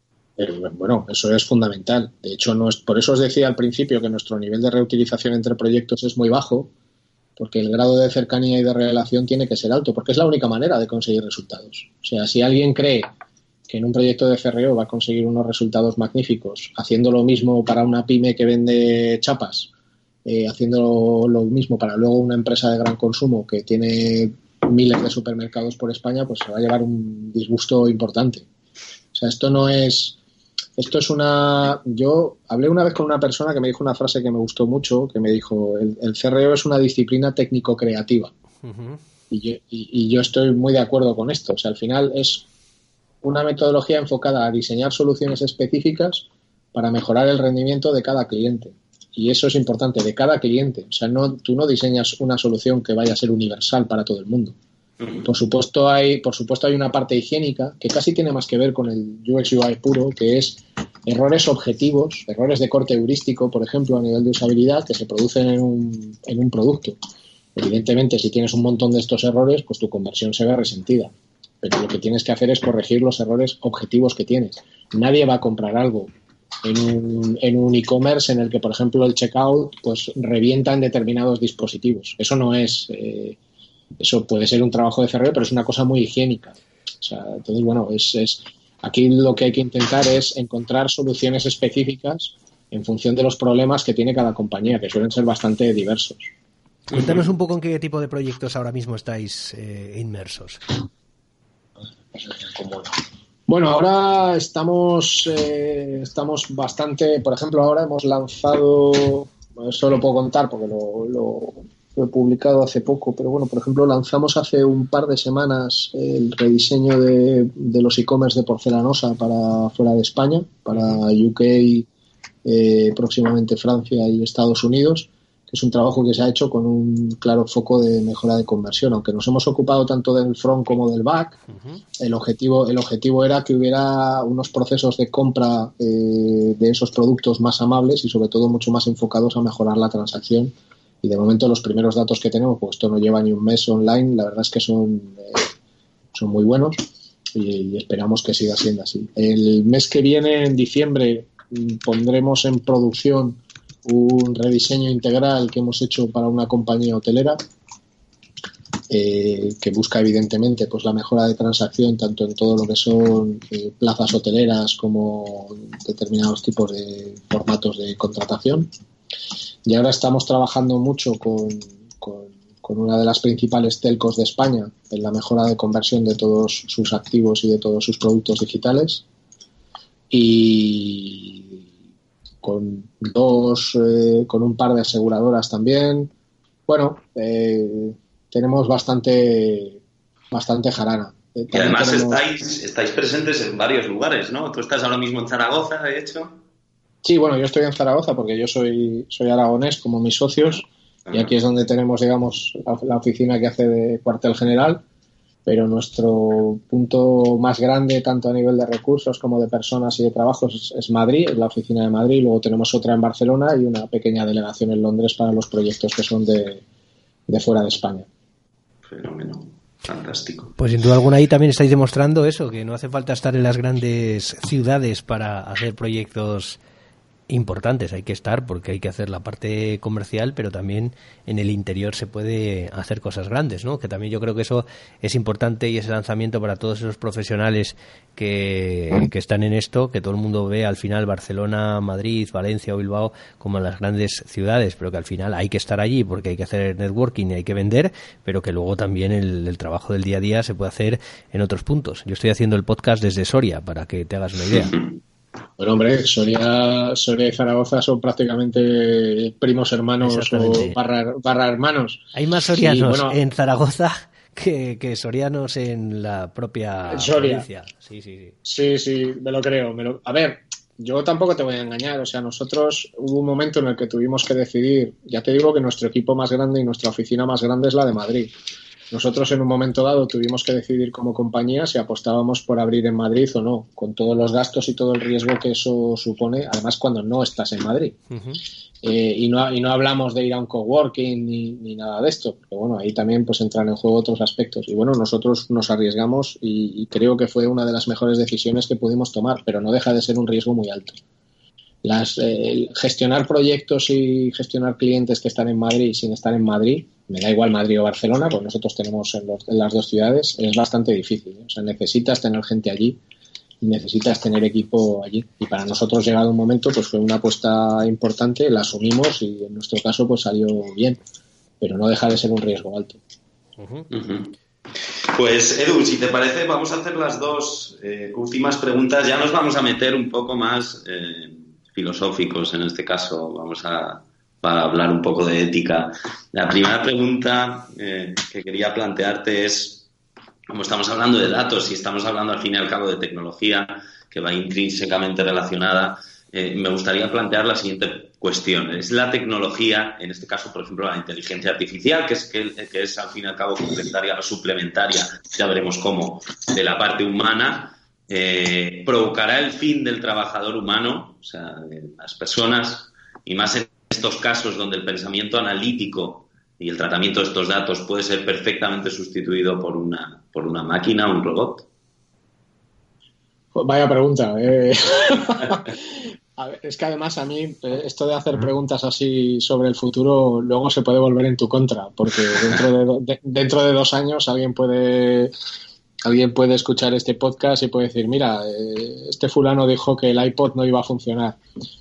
Bueno, eso es fundamental. De hecho, por eso os decía al principio que nuestro nivel de reutilización entre proyectos es muy bajo, porque el grado de cercanía y de relación tiene que ser alto, porque es la única manera de conseguir resultados. O sea, si alguien cree que en un proyecto de CRO va a conseguir unos resultados magníficos haciendo lo mismo para una pyme que vende chapas, haciendo lo mismo para luego una empresa de gran consumo que tiene miles de supermercados por España, pues se va a llevar un disgusto importante. O sea, esto es una... Yo hablé una vez con una persona que me dijo una frase que me gustó mucho, que me dijo, el CRO es una disciplina técnico-creativa. Uh-huh. Y yo estoy muy de acuerdo con esto. O sea, al final es una metodología enfocada a diseñar soluciones específicas para mejorar el rendimiento de cada cliente. Y eso es importante, de cada cliente. O sea, tú no diseñas una solución que vaya a ser universal para todo el mundo. Por supuesto hay una parte higiénica que casi tiene más que ver con el UX UI puro, que es errores objetivos, errores de corte heurístico, por ejemplo, a nivel de usabilidad, que se producen en un producto. Evidentemente, si tienes un montón de estos errores, pues tu conversión se ve resentida. Pero lo que tienes que hacer es corregir los errores objetivos que tienes. Nadie va a comprar algo en un e-commerce en el que, por ejemplo, el checkout pues revienta en determinados dispositivos. Eso no es... eso puede ser un trabajo de CRO, pero es una cosa muy higiénica. O sea, entonces, bueno, aquí lo que hay que intentar es encontrar soluciones específicas en función de los problemas que tiene cada compañía, que suelen ser bastante diversos. Cuéntanos un poco en qué tipo de proyectos ahora mismo estáis inmersos. Bueno, ahora estamos bastante... Por ejemplo, ahora hemos lanzado... Eso lo puedo contar porque lo he publicado hace poco, pero bueno, por ejemplo, lanzamos hace un par de semanas el rediseño de los e-commerce de Porcelanosa para fuera de España, para UK, próximamente Francia y Estados Unidos, que es un trabajo que se ha hecho con un claro foco de mejora de conversión. Aunque nos hemos ocupado tanto del front como del back, el objetivo era que hubiera unos procesos de compra de esos productos más amables y sobre todo mucho más enfocados a mejorar la transacción. Y de momento los primeros datos que tenemos, pues esto no lleva ni un mes online, la verdad es que son muy buenos y esperamos que siga siendo así. El mes que viene, en diciembre, pondremos en producción un rediseño integral que hemos hecho para una compañía hotelera que busca evidentemente pues la mejora de transacción tanto en todo lo que son plazas hoteleras como determinados tipos de formatos de contratación. Y ahora estamos trabajando mucho con una de las principales telcos de España en la mejora de conversión de todos sus activos y de todos sus productos digitales. Y con un par de aseguradoras también. Bueno, tenemos bastante jarana. Y además estáis presentes en varios lugares, ¿no? Tú estás ahora mismo en Zaragoza, de hecho. Sí, bueno, yo estoy en Zaragoza porque yo soy aragonés como mis socios y aquí es donde tenemos, digamos, la oficina que hace de cuartel general, pero nuestro punto más grande, tanto a nivel de recursos como de personas y de trabajos, es Madrid, es la oficina de Madrid, y luego tenemos otra en Barcelona y una pequeña delegación en Londres para los proyectos que son de fuera de España. Fenómeno. Fantástico. Pues sin duda alguna ahí también estáis demostrando eso, que no hace falta estar en las grandes ciudades para hacer proyectos importantes. Hay que estar porque hay que hacer la parte comercial, pero también en el interior se puede hacer cosas grandes, ¿no? Que también yo creo que eso es importante y ese lanzamiento para todos esos profesionales que están en esto, que todo el mundo ve al final Barcelona, Madrid, Valencia o Bilbao como las grandes ciudades, pero que al final hay que estar allí porque hay que hacer networking y hay que vender, pero que luego también el trabajo del día a día se puede hacer en otros puntos. Yo estoy haciendo el podcast desde Soria, para que te hagas una idea. Bueno, hombre, Soria y Zaragoza son prácticamente primos hermanos o barra hermanos. Hay más sorianos en Zaragoza que sorianos en la propia provincia. Sí, me lo creo. A ver, yo tampoco te voy a engañar. O sea, nosotros hubo un momento en el que tuvimos que decidir. Ya te digo que nuestro equipo más grande y nuestra oficina más grande es la de Madrid. Nosotros en un momento dado tuvimos que decidir como compañía si apostábamos por abrir en Madrid o no, con todos los gastos y todo el riesgo que eso supone, además cuando no estás en Madrid. Uh-huh. Y no hablamos de ir a un coworking ni nada de esto, pero bueno, ahí también pues entran en juego otros aspectos. Y bueno, nosotros nos arriesgamos y creo que fue una de las mejores decisiones que pudimos tomar, pero no deja de ser un riesgo muy alto. Gestionar proyectos y gestionar clientes que están en Madrid sin estar en Madrid, me da igual Madrid o Barcelona, pues nosotros tenemos en las dos ciudades, es bastante difícil, ¿eh? O sea, necesitas tener gente allí necesitas tener equipo allí. Y para nosotros, llegado un momento, pues fue una apuesta importante, la asumimos y en nuestro caso pues salió bien, pero no deja de ser un riesgo alto. Pues Edu, si te parece, vamos a hacer las dos últimas preguntas. Ya nos vamos a meter un poco más filosóficos en este caso. Vamos a hablar un poco de ética. La primera pregunta que quería plantearte es, como estamos hablando de datos y estamos hablando al fin y al cabo de tecnología que va intrínsecamente relacionada, me gustaría plantear la siguiente cuestión. ¿Es la tecnología, en este caso, por ejemplo, la inteligencia artificial, que es al fin y al cabo complementaria o suplementaria, ya veremos cómo, de la parte humana, provocará el fin del trabajador humano, o sea, de las personas, y más en estos casos donde el pensamiento analítico y el tratamiento de estos datos puede ser perfectamente sustituido por una máquina, un robot? Vaya pregunta. A ver, es que además a mí esto de hacer preguntas así sobre el futuro luego se puede volver en tu contra, porque dentro de 2 años alguien puede escuchar este podcast y puede decir, mira, este fulano dijo que el iPod no iba a funcionar.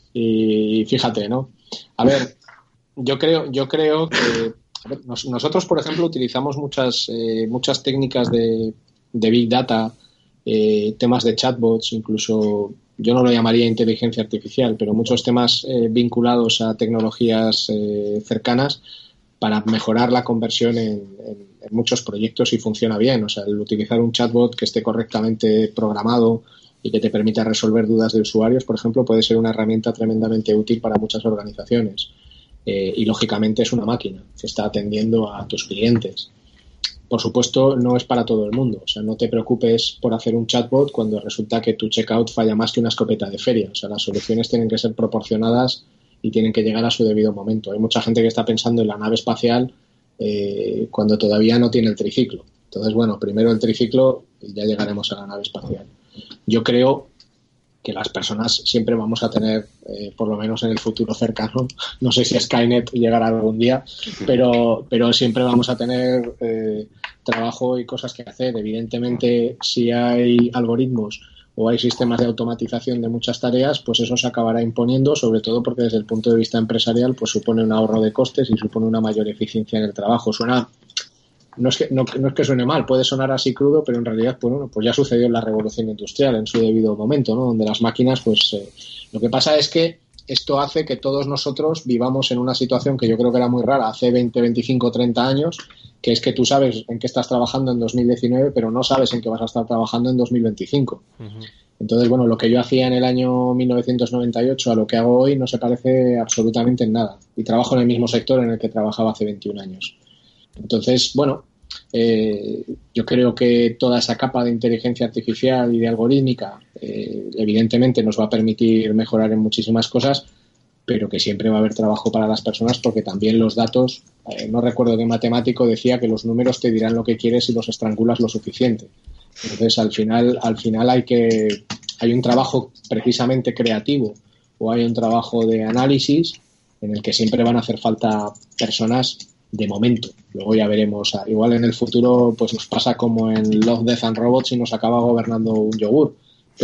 Y fíjate, ¿no? A ver, yo creo que nosotros, por ejemplo, utilizamos muchas técnicas de Big Data, temas de chatbots, incluso yo no lo llamaría inteligencia artificial, pero muchos temas vinculados a tecnologías cercanas para mejorar la conversión en muchos proyectos y funciona bien. O sea, el utilizar un chatbot que esté correctamente programado y que te permita resolver dudas de usuarios, por ejemplo, puede ser una herramienta tremendamente útil para muchas organizaciones. Y lógicamente es una máquina que está atendiendo a tus clientes. Por supuesto, no es para todo el mundo. O sea, no te preocupes por hacer un chatbot cuando resulta que tu checkout falla más que una escopeta de feria. O sea, las soluciones tienen que ser proporcionadas y tienen que llegar a su debido momento. Hay mucha gente que está pensando en la nave espacial cuando todavía no tiene el triciclo. Entonces, bueno, primero el triciclo y ya llegaremos a la nave espacial. Yo creo que las personas siempre vamos a tener, por lo menos en el futuro cercano, no sé si Skynet llegará algún día, pero siempre vamos a tener trabajo y cosas que hacer. Evidentemente, si hay algoritmos o hay sistemas de automatización de muchas tareas, pues eso se acabará imponiendo, sobre todo porque desde el punto de vista empresarial pues supone un ahorro de costes y supone una mayor eficiencia en el trabajo. No es que suene mal, puede sonar así crudo, pero en realidad pues ya sucedió en la revolución industrial en su debido momento, ¿no? Donde las máquinas, lo que pasa es que esto hace que todos nosotros vivamos en una situación que yo creo que era muy rara hace 20, 25, 30 años, que es que tú sabes en qué estás trabajando en 2019, pero no sabes en qué vas a estar trabajando en 2025. Uh-huh. Entonces, bueno, lo que yo hacía en el año 1998 a lo que hago hoy no se parece absolutamente en nada. Y trabajo en el mismo sector en el que trabajaba hace 21 años. Entonces, bueno, yo creo que toda esa capa de inteligencia artificial y de algorítmica evidentemente nos va a permitir mejorar en muchísimas cosas, pero que siempre va a haber trabajo para las personas porque también los datos, no recuerdo qué matemático decía que los números te dirán lo que quieres si los estrangulas lo suficiente. Entonces, al final hay un trabajo precisamente creativo o hay un trabajo de análisis en el que siempre van a hacer falta personas de momento. Luego ya veremos. Igual en el futuro pues nos pasa como en Love, Death and Robots y nos acaba gobernando un yogur.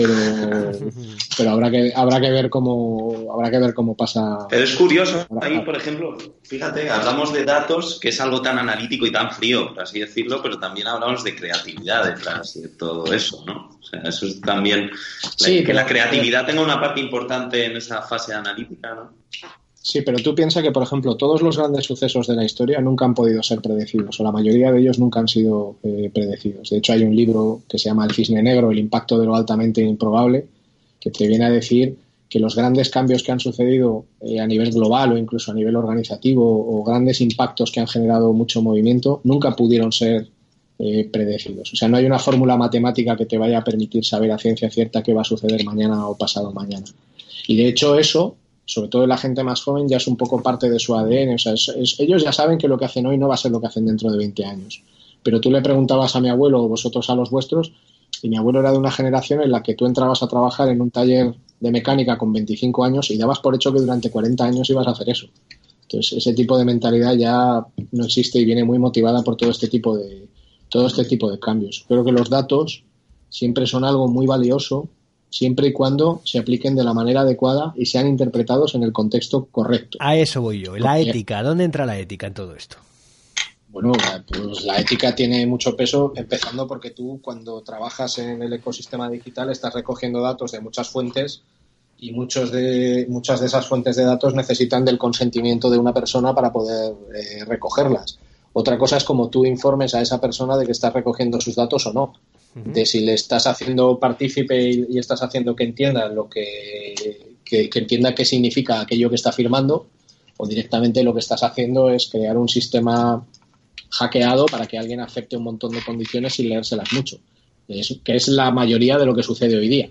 Pero habrá que ver cómo pasa. Pero es curioso, ahí por ejemplo, fíjate, hablamos de datos, que es algo tan analítico y tan frío, por así decirlo, pero también hablamos de creatividad detrás de todo eso, ¿no? O sea, eso es también que la creatividad tenga una parte importante en esa fase analítica, ¿no? Sí, pero tú piensas que, por ejemplo, todos los grandes sucesos de la historia nunca han podido ser predecidos, o la mayoría de ellos nunca han sido predecidos. De hecho, hay un libro que se llama El Cisne Negro, el impacto de lo altamente improbable, que te viene a decir que los grandes cambios que han sucedido a nivel global o incluso a nivel organizativo o grandes impactos que han generado mucho movimiento nunca pudieron ser predecidos. O sea, no hay una fórmula matemática que te vaya a permitir saber a ciencia cierta qué va a suceder mañana o pasado mañana. Y de hecho eso, sobre todo la gente más joven, ya es un poco parte de su ADN. O sea, ellos ya saben que lo que hacen hoy no va a ser lo que hacen dentro de 20 años. Pero tú le preguntabas a mi abuelo o vosotros a los vuestros, y mi abuelo era de una generación en la que tú entrabas a trabajar en un taller de mecánica con 25 años y dabas por hecho que durante 40 años ibas a hacer eso. Entonces, ese tipo de mentalidad ya no existe y viene muy motivada por todo este tipo de cambios. Creo que los datos siempre son algo muy valioso siempre y cuando se apliquen de la manera adecuada y sean interpretados en el contexto correcto. A eso voy yo, la ética. ¿Dónde entra la ética en todo esto? Bueno, pues la ética tiene mucho peso, empezando porque tú cuando trabajas en el ecosistema digital estás recogiendo datos de muchas fuentes y muchas de esas fuentes de datos necesitan del consentimiento de una persona para poder recogerlas. Otra cosa es como tú informes a esa persona de que estás recogiendo sus datos o no, de si le estás haciendo partícipe y estás haciendo que entienda lo que entienda qué significa aquello que está firmando, o directamente lo que estás haciendo es crear un sistema hackeado para que alguien acepte un montón de condiciones sin leérselas mucho, que es la mayoría de lo que sucede hoy día.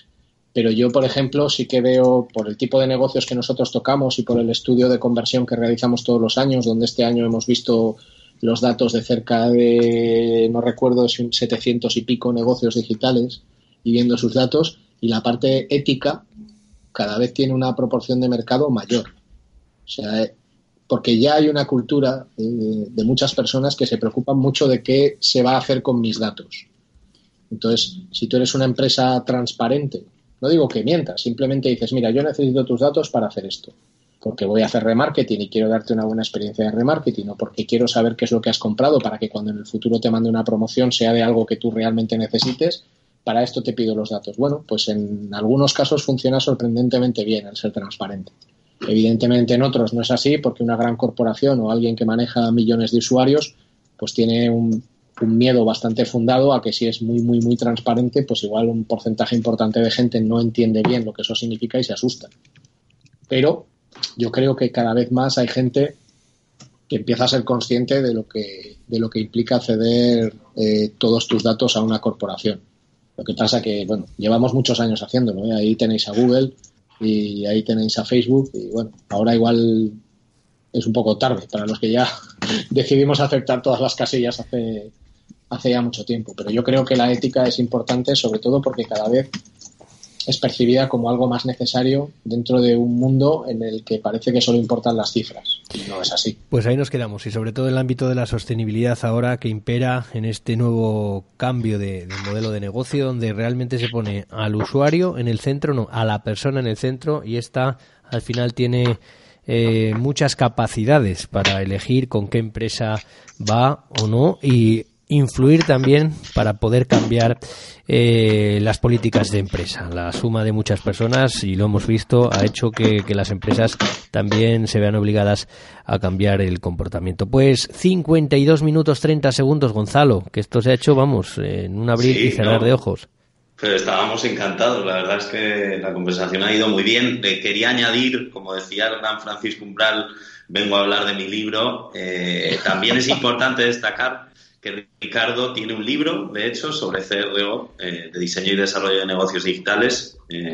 Pero yo, por ejemplo, sí que veo, por el tipo de negocios que nosotros tocamos y por el estudio de conversión que realizamos todos los años, donde este año hemos visto los datos de cerca de, no recuerdo si 700 y pico negocios digitales y viendo sus datos, y la parte ética cada vez tiene una proporción de mercado mayor. O sea, porque ya hay una cultura de muchas personas que se preocupan mucho de qué se va a hacer con mis datos. Entonces, si tú eres una empresa transparente, no digo que mientas, simplemente dices, mira, yo necesito tus datos para hacer esto, porque voy a hacer remarketing y quiero darte una buena experiencia de remarketing, o porque quiero saber qué es lo que has comprado para que cuando en el futuro te mande una promoción sea de algo que tú realmente necesites, para esto te pido los datos. Bueno, pues en algunos casos funciona sorprendentemente bien el ser transparente. Evidentemente en otros no es así, porque una gran corporación o alguien que maneja millones de usuarios pues tiene un miedo bastante fundado a que si es muy, muy, muy transparente, pues igual un porcentaje importante de gente no entiende bien lo que eso significa y se asusta. Pero yo creo que cada vez más hay gente que empieza a ser consciente de lo que implica ceder todos tus datos a una corporación. Lo que pasa que, bueno, llevamos muchos años haciéndolo, ¿eh? Ahí tenéis a Google y ahí tenéis a Facebook y, bueno, ahora igual es un poco tarde para los que ya decidimos aceptar todas las casillas hace ya mucho tiempo. Pero yo creo que la ética es importante, sobre todo porque cada vez es percibida como algo más necesario dentro de un mundo en el que parece que solo importan las cifras. Y no es así. Pues ahí nos quedamos, y sobre todo en el ámbito de la sostenibilidad ahora que impera en este nuevo cambio de modelo de negocio, donde realmente se pone al usuario en el centro, no, a la persona en el centro, y esta al final tiene muchas capacidades para elegir con qué empresa va o no, y influir también para poder cambiar las políticas de empresa. La suma de muchas personas, y lo hemos visto, ha hecho que las empresas también se vean obligadas a cambiar el comportamiento. Pues 52 minutos 30 segundos, Gonzalo, que esto se ha hecho, vamos, en un abrir y cerrar de ojos. Pero estábamos encantados, la verdad es que la conversación ha ido muy bien. Le quería añadir, como decía el gran Francisco Umbral, vengo a hablar de mi libro. También es importante destacar que Ricardo tiene un libro, de hecho, sobre CRO, de diseño y desarrollo de negocios digitales.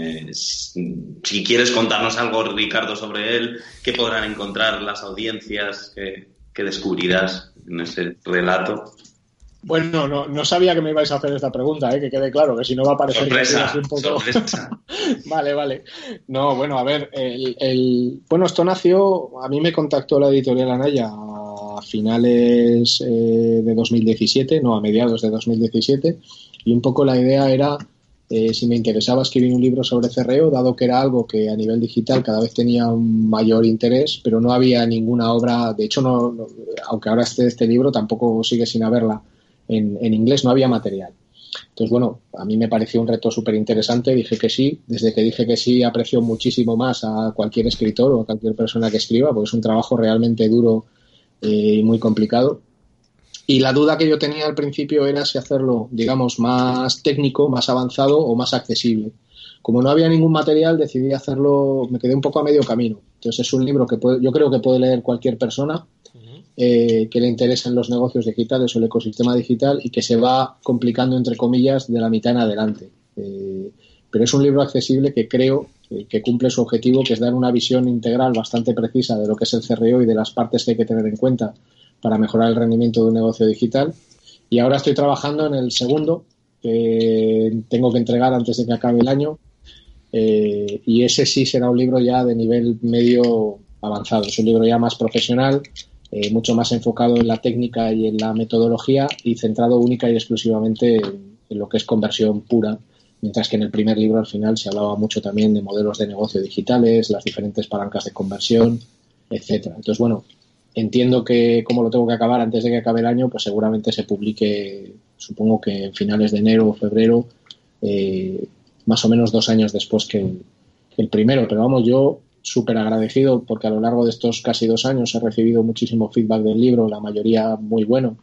Si quieres contarnos algo, Ricardo, sobre él, ¿qué podrán encontrar las audiencias? ¿Qué descubrirás en ese relato? Bueno, no sabía que me ibais a hacer esta pregunta, que quede claro, que si no va a parecer sorpresa, que un poco... sorpresa. Vale. No, bueno, a ver, bueno, esto nació, a mí me contactó la editorial Anaya a finales de 2017, no, a mediados de 2017, y un poco la idea era si me interesaba escribir un libro sobre CRO, dado que era algo que a nivel digital cada vez tenía un mayor interés, pero no había ninguna obra, de hecho, no, aunque ahora esté este libro, tampoco sigue sin haberla en inglés, no había material. Entonces, bueno, a mí me pareció un reto súper interesante, dije que sí. Desde que dije que sí, aprecio muchísimo más a cualquier escritor o a cualquier persona que escriba, porque es un trabajo realmente duro y muy complicado. Y la duda que yo tenía al principio era si hacerlo, digamos, más técnico, más avanzado o más accesible. Como no había ningún material, decidí hacerlo, me quedé un poco a medio camino. Entonces es un libro que yo creo que puede leer cualquier persona que le interesen los negocios digitales o el ecosistema digital, y que se va complicando, entre comillas, de la mitad en adelante. Pero es un libro accesible que creo que cumple su objetivo, que es dar una visión integral bastante precisa de lo que es el CRO y de las partes que hay que tener en cuenta para mejorar el rendimiento de un negocio digital. Y ahora estoy trabajando en el segundo, que tengo que entregar antes de que acabe el año, y ese sí será un libro ya de nivel medio avanzado. Es un libro ya más profesional, mucho más enfocado en la técnica y en la metodología, y centrado única y exclusivamente en lo que es conversión pura mientras que en el primer libro al final se hablaba mucho también de modelos de negocio digitales, las diferentes palancas de conversión, etcétera. Entonces, bueno, entiendo que como lo tengo que acabar antes de que acabe el año, pues seguramente se publique, supongo que en finales de enero o febrero, más o menos 2 años después que el primero. Pero vamos, yo súper agradecido porque a lo largo de estos casi 2 años he recibido muchísimo feedback del libro, la mayoría muy bueno.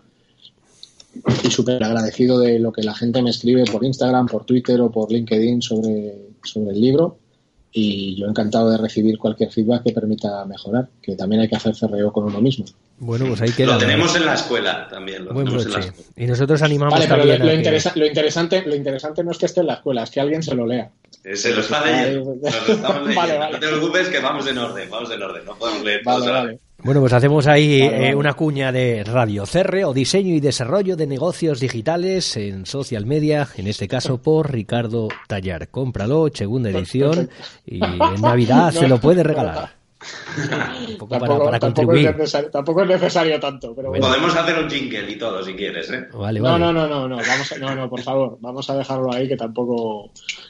Y súper agradecido de lo que la gente me escribe por Instagram, por Twitter o por LinkedIn sobre el libro. Y yo encantado de recibir cualquier feedback que permita mejorar, que también hay que hacer CRO con uno mismo. Bueno, pues ahí queda. Lo tenemos en la escuela también. Y nosotros animamos vale, también pero lo interesante no es que esté en la escuela, es que alguien se lo lea. Se lo está leyendo. Vale. No te preocupes que vamos en orden. No podemos leer todo. Vale. Bueno, pues hacemos ahí una cuña de Radio CRO, diseño y desarrollo de negocios digitales en social media, en este caso por Ricardo Tallar. Cómpralo, segunda edición, y en Navidad se lo puede regalar. Un poco para contribuir. Tampoco es necesario tanto. Pero bueno. Podemos hacer un jingle y todo si quieres, ¿eh? Vale. No, por favor, vamos a dejarlo ahí que tampoco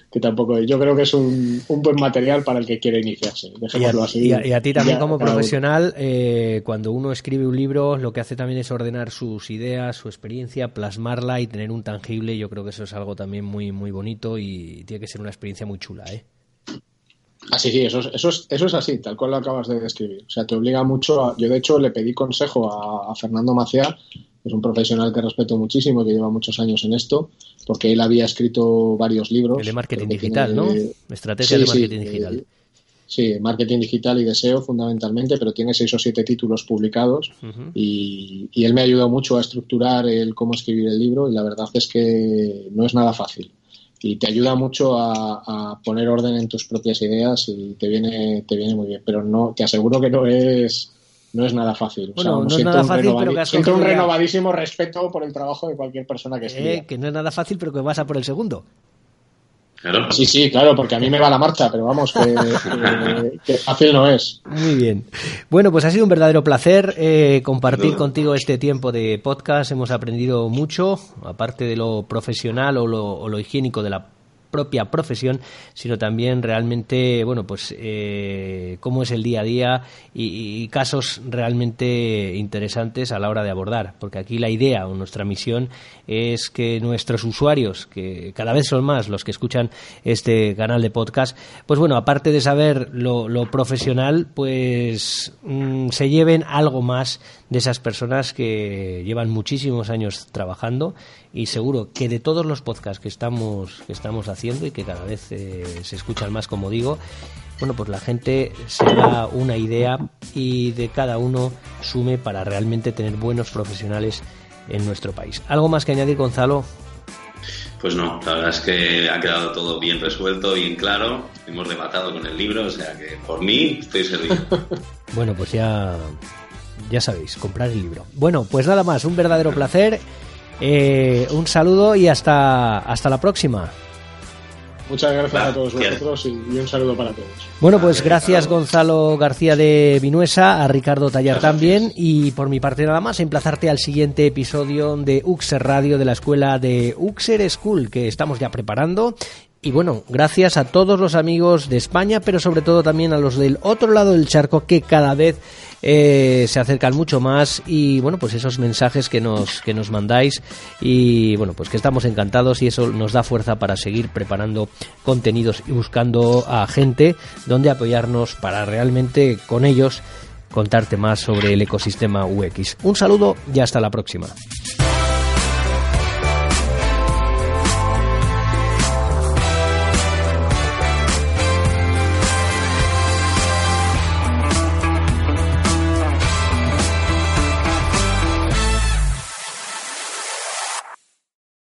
yo creo que es un buen material para el que quiere iniciarse. Dejémoslo así. Y a ti también como profesional, cuando uno escribe un libro, lo que hace también es ordenar sus ideas, su experiencia, plasmarla y tener un tangible. Yo creo que eso es algo también muy, muy bonito y tiene que ser una experiencia muy chula, ¿eh? Sí, eso es así, tal cual lo acabas de describir. O sea, te obliga mucho yo de hecho le pedí consejo a Fernando Maciá, que es un profesional que respeto muchísimo, que lleva muchos años en esto, porque él había escrito varios libros. El de marketing digital, ¿no? Estrategia de marketing digital. Sí, marketing digital y deseo fundamentalmente, pero tiene 6 o 7 títulos publicados. Uh-huh. Y él me ayudó mucho a estructurar el cómo escribir el libro y la verdad es que no es nada fácil. Y te ayuda mucho a poner orden en tus propias ideas y te viene muy bien. Pero no, te aseguro que no es nada fácil. Bueno, o sea, no es nada fácil, pero que has siento un renovadísimo respeto por el trabajo de cualquier persona que escriba. Que no es nada fácil, pero que vas a por el segundo. Claro. Sí, claro, porque a mí me va la marcha, pero vamos, que fácil no es. Muy bien. Bueno, pues ha sido un verdadero placer compartir contigo este tiempo de podcast. Hemos aprendido mucho, aparte de lo profesional o lo higiénico de la propia profesión, sino también realmente, bueno, pues cómo es el día a día y casos realmente interesantes a la hora de abordar, porque aquí la idea o nuestra misión es que nuestros usuarios, que cada vez son más los que escuchan este canal de podcast, pues bueno, aparte de saber lo profesional, pues se lleven algo más de esas personas que llevan muchísimos años trabajando y seguro que de todos los podcasts que estamos haciendo y que cada vez se escuchan más, como digo, bueno, pues la gente se da una idea y de cada uno sume para realmente tener buenos profesionales en nuestro país. ¿Algo más que añadir, Gonzalo? Pues no, la verdad es que ha quedado todo bien resuelto, bien claro. Hemos rematado con el libro, o sea que por mí estoy servido. Bueno, pues ya sabéis, comprar el libro. Bueno, pues nada más, un verdadero placer. Un saludo y hasta la próxima. Muchas gracias a todos vosotros y un saludo para todos. Bueno, pues gracias Gonzalo García de Vinuesa, a Ricardo Tallar también, y por mi parte nada más, emplazarte al siguiente episodio de Uxer Radio, de la escuela de Uxer School, que estamos ya preparando. Y bueno, gracias a todos los amigos de España, pero sobre todo también a los del otro lado del charco, que cada vez se acercan mucho más, y bueno, pues esos mensajes que nos mandáis, y bueno, pues que estamos encantados y eso nos da fuerza para seguir preparando contenidos y buscando a gente donde apoyarnos para realmente con ellos contarte más sobre el ecosistema UX. Un saludo y hasta la próxima.